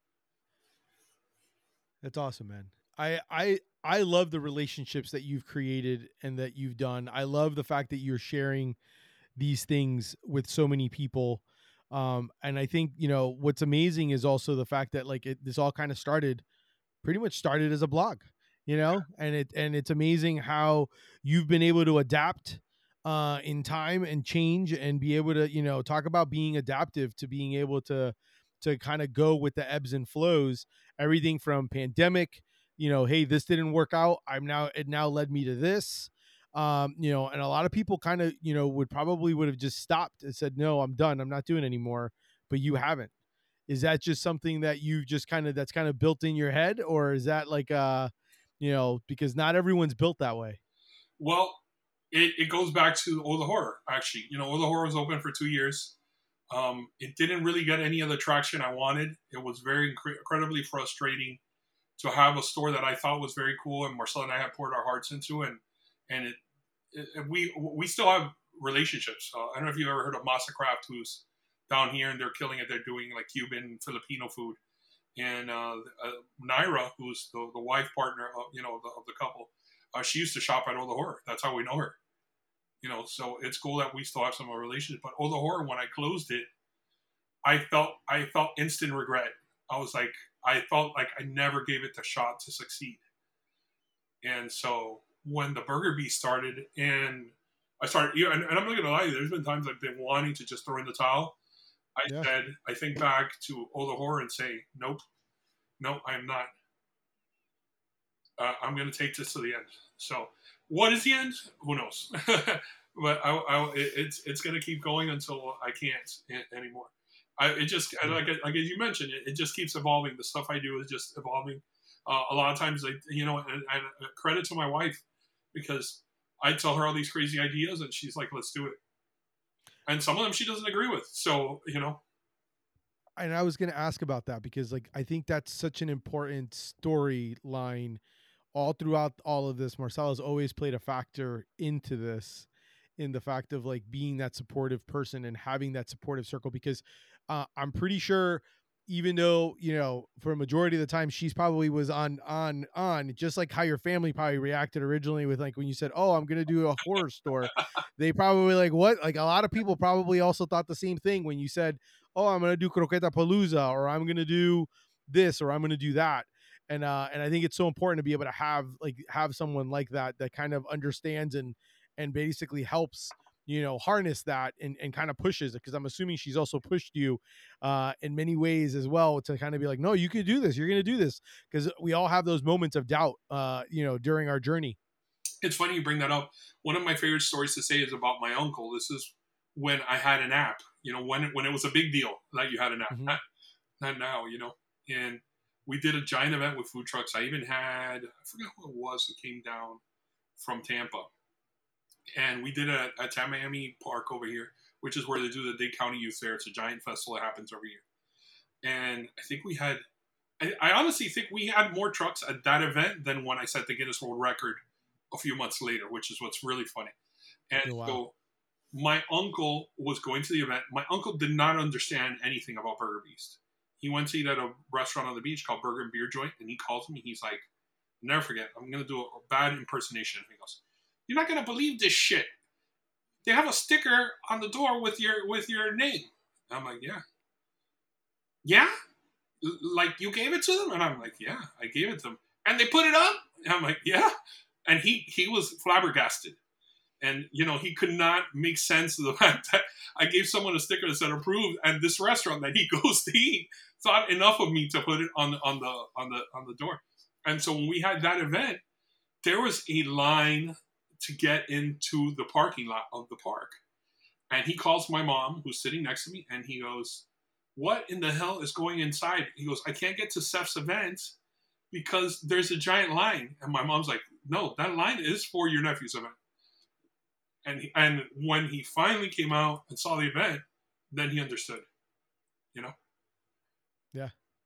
That's awesome, man. I, I, I love the relationships that you've created and that you've done. I love the fact that you're sharing these things with so many people. Um, and I think, you know, what's amazing is also the fact that like it, this all kind of started, pretty much started as a blog, you know, and it, and it's amazing how you've been able to adapt uh, in time and change and be able to, you know, talk about being adaptive to being able to, to kind of go with the ebbs and flows, everything from pandemic, you know, hey, this didn't work out. I'm now, it now led me to this, um, you know, and a lot of people kind of, you know, would probably would have just stopped and said, no, I'm done. I'm not doing it anymore. But you haven't. Is that just something that you just kind of, that's kind of built in your head? Or is that like, uh, you know, because not everyone's built that way. Well, it, it goes back to Ola Horror, actually. You know, Ola Horror was open for two years. Um, it didn't really get any of the traction I wanted. It was very incre- incredibly frustrating to have a store that I thought was very cool, and Marcel and I had poured our hearts into, and and it, it we we still have relationships. Uh, I don't know if you've ever heard of Masa Craft, who's down here, and they're killing it. They're doing like Cuban, Filipino food, and uh, uh, Naira, who's the, the wife partner, of, you know, of the, of the couple, uh, she used to shop at Ola Horror. That's how we know her. You know, so it's cool that we still have some of a relationship. But Ola Horror, when I closed it, I felt I felt instant regret. I was like, I felt like I never gave it the shot to succeed. And so when the Burger Beast started, and I started, yeah, and, and I'm not gonna lie, there's been times I've been wanting to just throw in the towel. I Yeah. said, I think back to Ola Horror and say, nope, no, I'm not. Uh, I'm gonna take this to the end. So, what is the end? Who knows? But I, I, it, it's it's gonna keep going until I can't anymore. I, it just like like as you mentioned, it, it just keeps evolving. The stuff I do is just evolving. Uh, a lot of times, like you know, and, and credit to my wife because I tell her all these crazy ideas, and she's like, "Let's do it." And some of them she doesn't agree with. So you know, And I was going to ask about that because like I think that's such an important storyline all throughout all of this. Marcela's always played a factor into this, in the fact of like being that supportive person and having that supportive circle, because uh, I'm pretty sure, even though, you know, for a majority of the time she's probably was on on on just like how your family probably reacted originally with like when you said, oh, I'm gonna do a horror store, they probably like, what, like a lot of people probably also thought the same thing when you said, oh, I'm gonna do Croqueta Palooza, or I'm gonna do this, or I'm gonna do that. And uh and I think it's so important to be able to have like have someone like that that kind of understands and and basically helps, you know, harness that and, and kind of pushes it, because I'm assuming she's also pushed you uh in many ways as well to kind of be like, no, you can do this, you're gonna do this, because we all have those moments of doubt uh you know during our journey. it's funny you bring that up. One of my favorite stories to say is about my uncle. This is when I had an app. You know, when it, when it was a big deal that you had an app, Mm-hmm. not, not now. You know, and we did a giant event with food trucks. I even had I forgot who it was who came down from Tampa, and we did it at, at Tamiami Park over here, which is where they do the Dade County Youth Fair. It's a giant festival that happens every year, and I think we had. I, I honestly think we had more trucks at that event than when I set the Guinness World Record a few months later, which is what's really funny. And Oh, wow. so my uncle was going to the event. My uncle did not understand anything about Burger Beast. He went to eat at a restaurant on the beach called Burger and Beer Joint, and he calls me. He's like, never forget, I'm going to do a, a bad impersonation. And he goes, you're not going to believe this shit. They have a sticker on the door with your with your name. And I'm like, yeah. Yeah? L- like, you gave it to them? And I'm like, yeah, I gave it to them. And they put it up? And I'm like, yeah. And he, he was flabbergasted. And, you know, he could not make sense of the fact that I gave someone a sticker that said approved, and this restaurant that he goes to eat thought enough of me to put it on the on the on the on the door. And so when we had that event, there was a line to get into the parking lot of the park. And he calls my mom, who's sitting next to me, and he goes, what in the hell is going inside? He goes, I can't get to Seth's event because there's a giant line. And my mom's like, no, that line is for your nephew's event. And he, and when he finally came out and saw the event, then he understood. You know. Yeah.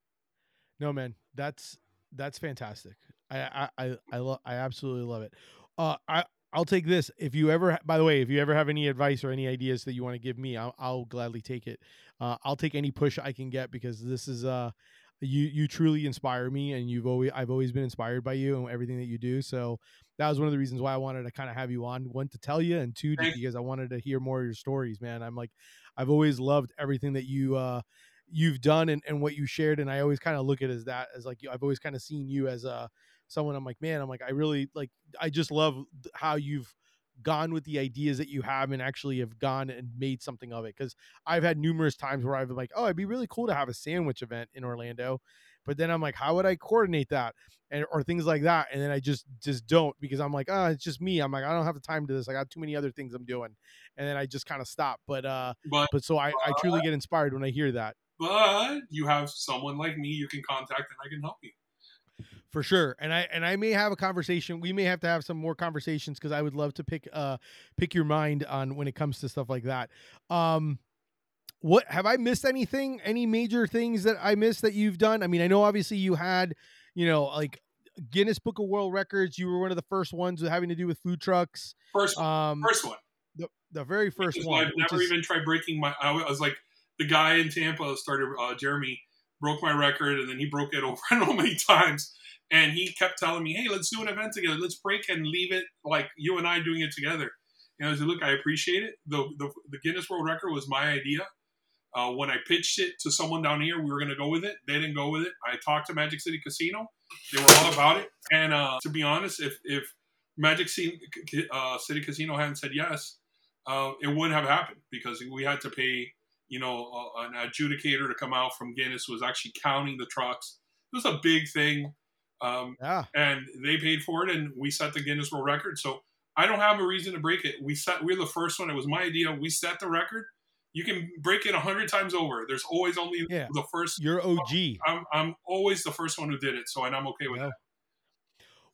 No, man, that's that's fantastic. I I I I, lo- I absolutely love it. Uh, I I'll take this. If you ever, by the way, if you ever have any advice or any ideas that you want to give me, I'll I'll gladly take it. Uh, I'll take any push I can get, because this is uh you you truly inspire me, and you've always I've always been inspired by you and everything that you do. So that was one of the reasons why I wanted to kind of have you on. One, to tell you, and two, to, Thank because I wanted to hear more of your stories, man. I'm like, I've always loved everything that you uh you've done, and, and what you shared, and I always kind of look at it as that, as like, I've always kind of seen you as a someone, I'm like, man, I'm like, I really like, I just love how you've gone with the ideas that you have and actually have gone and made something of it. Because I've had numerous times where I've been like, oh, it'd be really cool to have a sandwich event in Orlando, but then I'm like, how would I coordinate that, and or things like that, and then I just just don't, because I'm like, oh, it's just me, I'm like, I don't have the time to this, I got too many other things I'm doing, and then I just kind of stop. But uh but but so I I truly get inspired when I hear that. but you have someone like me you can contact, and I can help you. For sure. And I and I may have a conversation. We may have to have some more conversations, because I would love to pick uh pick your mind on when it comes to stuff like that. Um what have I missed anything? Any major things that I missed that you've done? I mean, I know obviously you had, you know, like Guinness Book of World Records. You were one of the first ones with having to do with food trucks. First one, Um first one. the the very first Because one, I've which never is even tried breaking my. I was like the guy in Tampa started. Uh, Jeremy broke my record, and then he broke it over and over many times. And he kept telling me, "Hey, let's do an event together. Let's break and leave it like you and I doing it together." And I was like, "Look, I appreciate it. The the, the Guinness World Record was my idea. Uh, when I pitched it to someone down here, we were going to go with it. They didn't go with it. I talked to Magic City Casino. They were all about it. And uh, to be honest, if if Magic City, uh, City Casino hadn't said yes, uh, it wouldn't have happened, because we had to pay, you know, uh, an adjudicator to come out from Guinness who was actually counting the trucks. It was a big thing. Um, yeah. and they paid for it, and we set the Guinness World Record. So I don't have a reason to break it. We set, we're the first one. It was my idea. We set the record. You can break it a hundred times over. There's always only Yeah. the first. You're O G. I'm I'm always the first one who did it, so and I'm okay with No. that.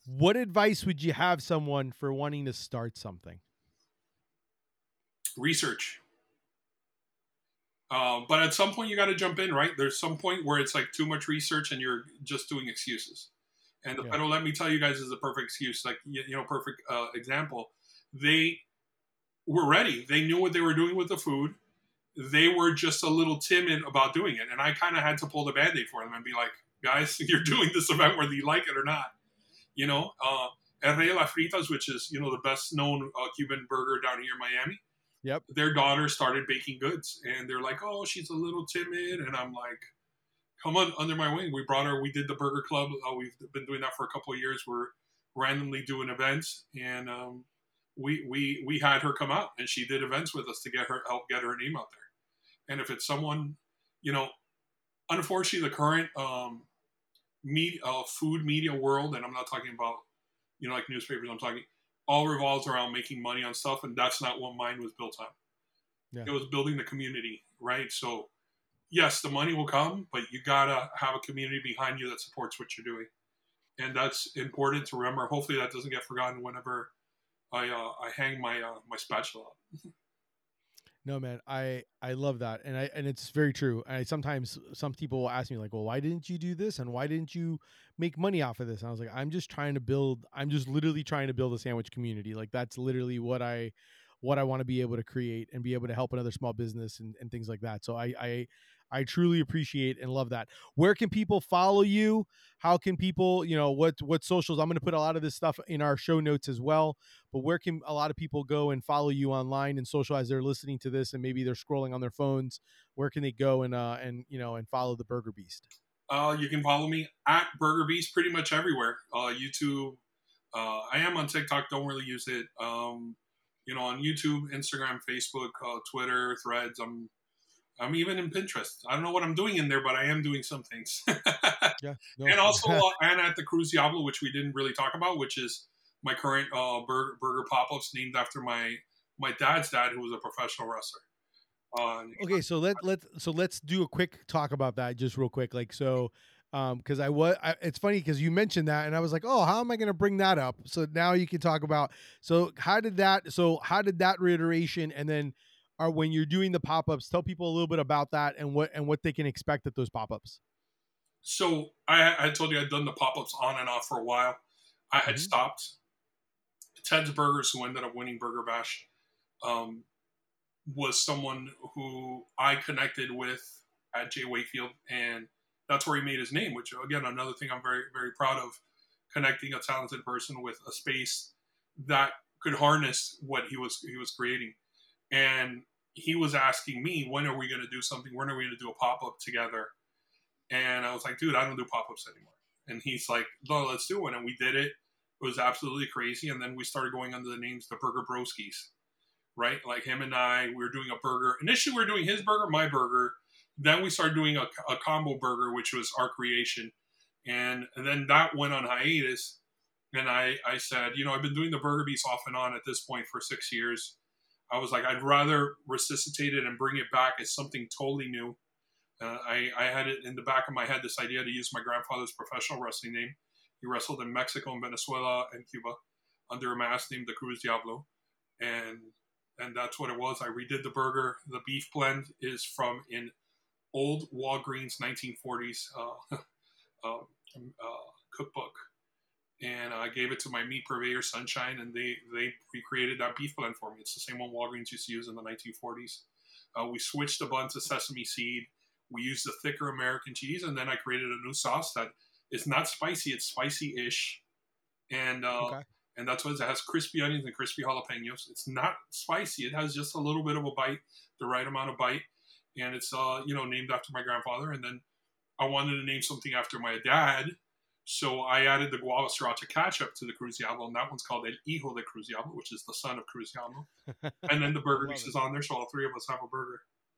What advice would you have someone for wanting to start something? Research. Uh, but at some point, you got to jump in, right? There's some point where it's like too much research and you're just doing excuses. And the Yeah. pedal, let me tell you guys, is a perfect excuse. Like, you, you know, perfect uh, example. They were ready. They knew what they were doing with the food. They were just a little timid about doing it. And I kind of had to pull the band-aid for them and be like, guys, you're doing this event whether you like it or not. You know, uh, El Rey de las Fritas, which is, you know, the best known uh, Cuban burger down here in Miami. Yep. Their daughter started baking goods and they're like, oh, she's a little timid. And I'm like, come on under my wing. We brought her, we did the burger club. Uh, we've been doing that for a couple of years. We're randomly doing events and, um, we, we, we had her come out and she did events with us to get her, help get her name out there. And if it's someone, you know, unfortunately the current, um, media, uh, food media world, and I'm not talking about, you know, like newspapers, I'm talking, all revolves around making money on stuff. And that's not what mine was built on. Yeah. It was building the community, right? So yes, the money will come, but you gotta have a community behind you that supports what you're doing, and that's important to remember. Hopefully, that doesn't get forgotten whenever I uh, I hang my uh, my spatula up. No, man, I I love that, and I and it's very true. I sometimes some people will ask me like, well, why didn't you do this, and why didn't you make money off of this? And I was like, I'm just trying to build. I'm just literally trying to build a sandwich community. Like that's literally what I what I want to be able to create and be able to help another small business and, and things like that. So I I I truly appreciate and love that. Where can people follow you? How can people, you know, what what socials? I'm going to put a lot of this stuff in our show notes as well. But where can a lot of people go and follow you online and social as they're listening to this and maybe they're scrolling on their phones? Where can they go and uh and you know and follow the Burger Beast? Uh, you can follow me at Burger Beast pretty much everywhere. Uh, YouTube. Uh, I am on TikTok. Don't really use it. Um, you know, on YouTube, Instagram, Facebook, uh, Twitter, Threads. I'm I'm even in Pinterest. I don't know what I'm doing in there, but I am doing some things. Yeah, no. And also, uh, and at the Cruz Diablo, which we didn't really talk about, which is my current uh, burger, burger pop-ups named after my my dad's dad, who was a professional wrestler. Uh, Okay, so let let so let's do a quick talk about that just real quick. Like so, um, because I was it's funny because you mentioned that and I was like, oh, how am I going to bring that up? So now you can talk about. So how did that? So how did that reiteration and then. Are when you're doing the pop-ups, tell people a little bit about that and what and what they can expect at those pop-ups. so I, I told you I'd done the pop-ups on and off for a while. I had Mm-hmm. stopped. Ted's Burgers, who ended up winning Burger Bash, um, was someone who I connected with at Jay Wakefield, and that's where he made his name. Which again, another thing I'm very very proud of, connecting a talented person with a space that could harness what he was he was creating. And he was asking me, when are we going to do something? When are we going to do a pop up together? And I was like, dude, I don't do pop ups anymore. And he's like, no, let's do one. And we did it. It was absolutely crazy. And then we started going under the names the Burger Broskis, right? Like him and I, we were doing a burger. Initially, we were doing his burger, my burger. Then we started doing a, a combo burger, which was our creation. And, and then that went on hiatus. And I, I said, you know, I've been doing the Burger Beast off and on at this point for six years. I was like, I'd rather resuscitate it and bring it back as something totally new. Uh, I, I had it in the back of my head, this idea to use my grandfather's professional wrestling name. He wrestled in Mexico and Venezuela and Cuba under a mask named the Cruz Diablo. And and that's what it was. I redid the burger. The beef blend is from an old Walgreens nineteen forties uh, uh, uh, cookbook. And I gave it to my meat purveyor, Sunshine, and they, they recreated that beef blend for me. It's the same one Walgreens used to use in the nineteen forties. Uh, we switched the bun to sesame seed. We used the thicker American cheese, and then I created a new sauce that is not spicy. It's spicy-ish, and uh, Okay. and that's what it, is. It has crispy onions and crispy jalapenos. It's not spicy. It has just a little bit of a bite, the right amount of bite, and it's uh you know named after my grandfather. And then I wanted to name something after my dad, so I added the guava sriracha ketchup to the Cruz Diablo, and that one's called El Hijo de Cruz Diablo, which is the son of Cruz Diablo. And then the I burger love piece it. is on there, so all three of us have a burger.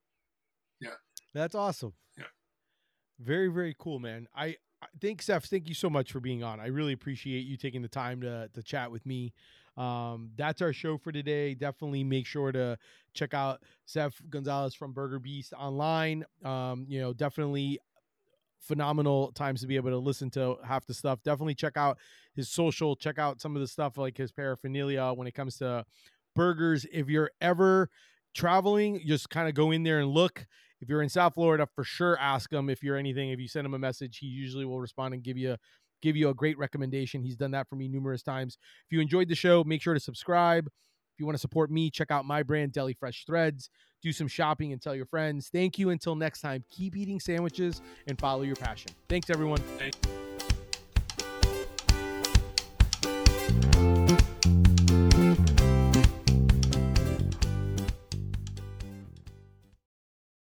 Yeah, That's awesome. yeah. Very, very cool, man. I, I think Seth, thank you so much for being on. I really appreciate you taking the time to to chat with me. Um, that's our show for today. Definitely make sure to check out Seth Gonzalez from Burger Beast online. Um, you know, definitely phenomenal times to be able to listen to half the stuff. Definitely check out his social, check out some of the stuff like his paraphernalia when it comes to burgers. If you're ever traveling, just kind of go in there and look. If you're in South Florida, for sure ask him if you're anything. If you send him a message, he usually will respond and give you give you a great recommendation. He's done that for me numerous times. If you enjoyed the show, make sure to subscribe. If you want to support me, check out my brand, Deli Fresh Threads. Do some shopping and tell your friends. Thank you. Until next time, keep eating sandwiches and follow your passion. Thanks, everyone. Thank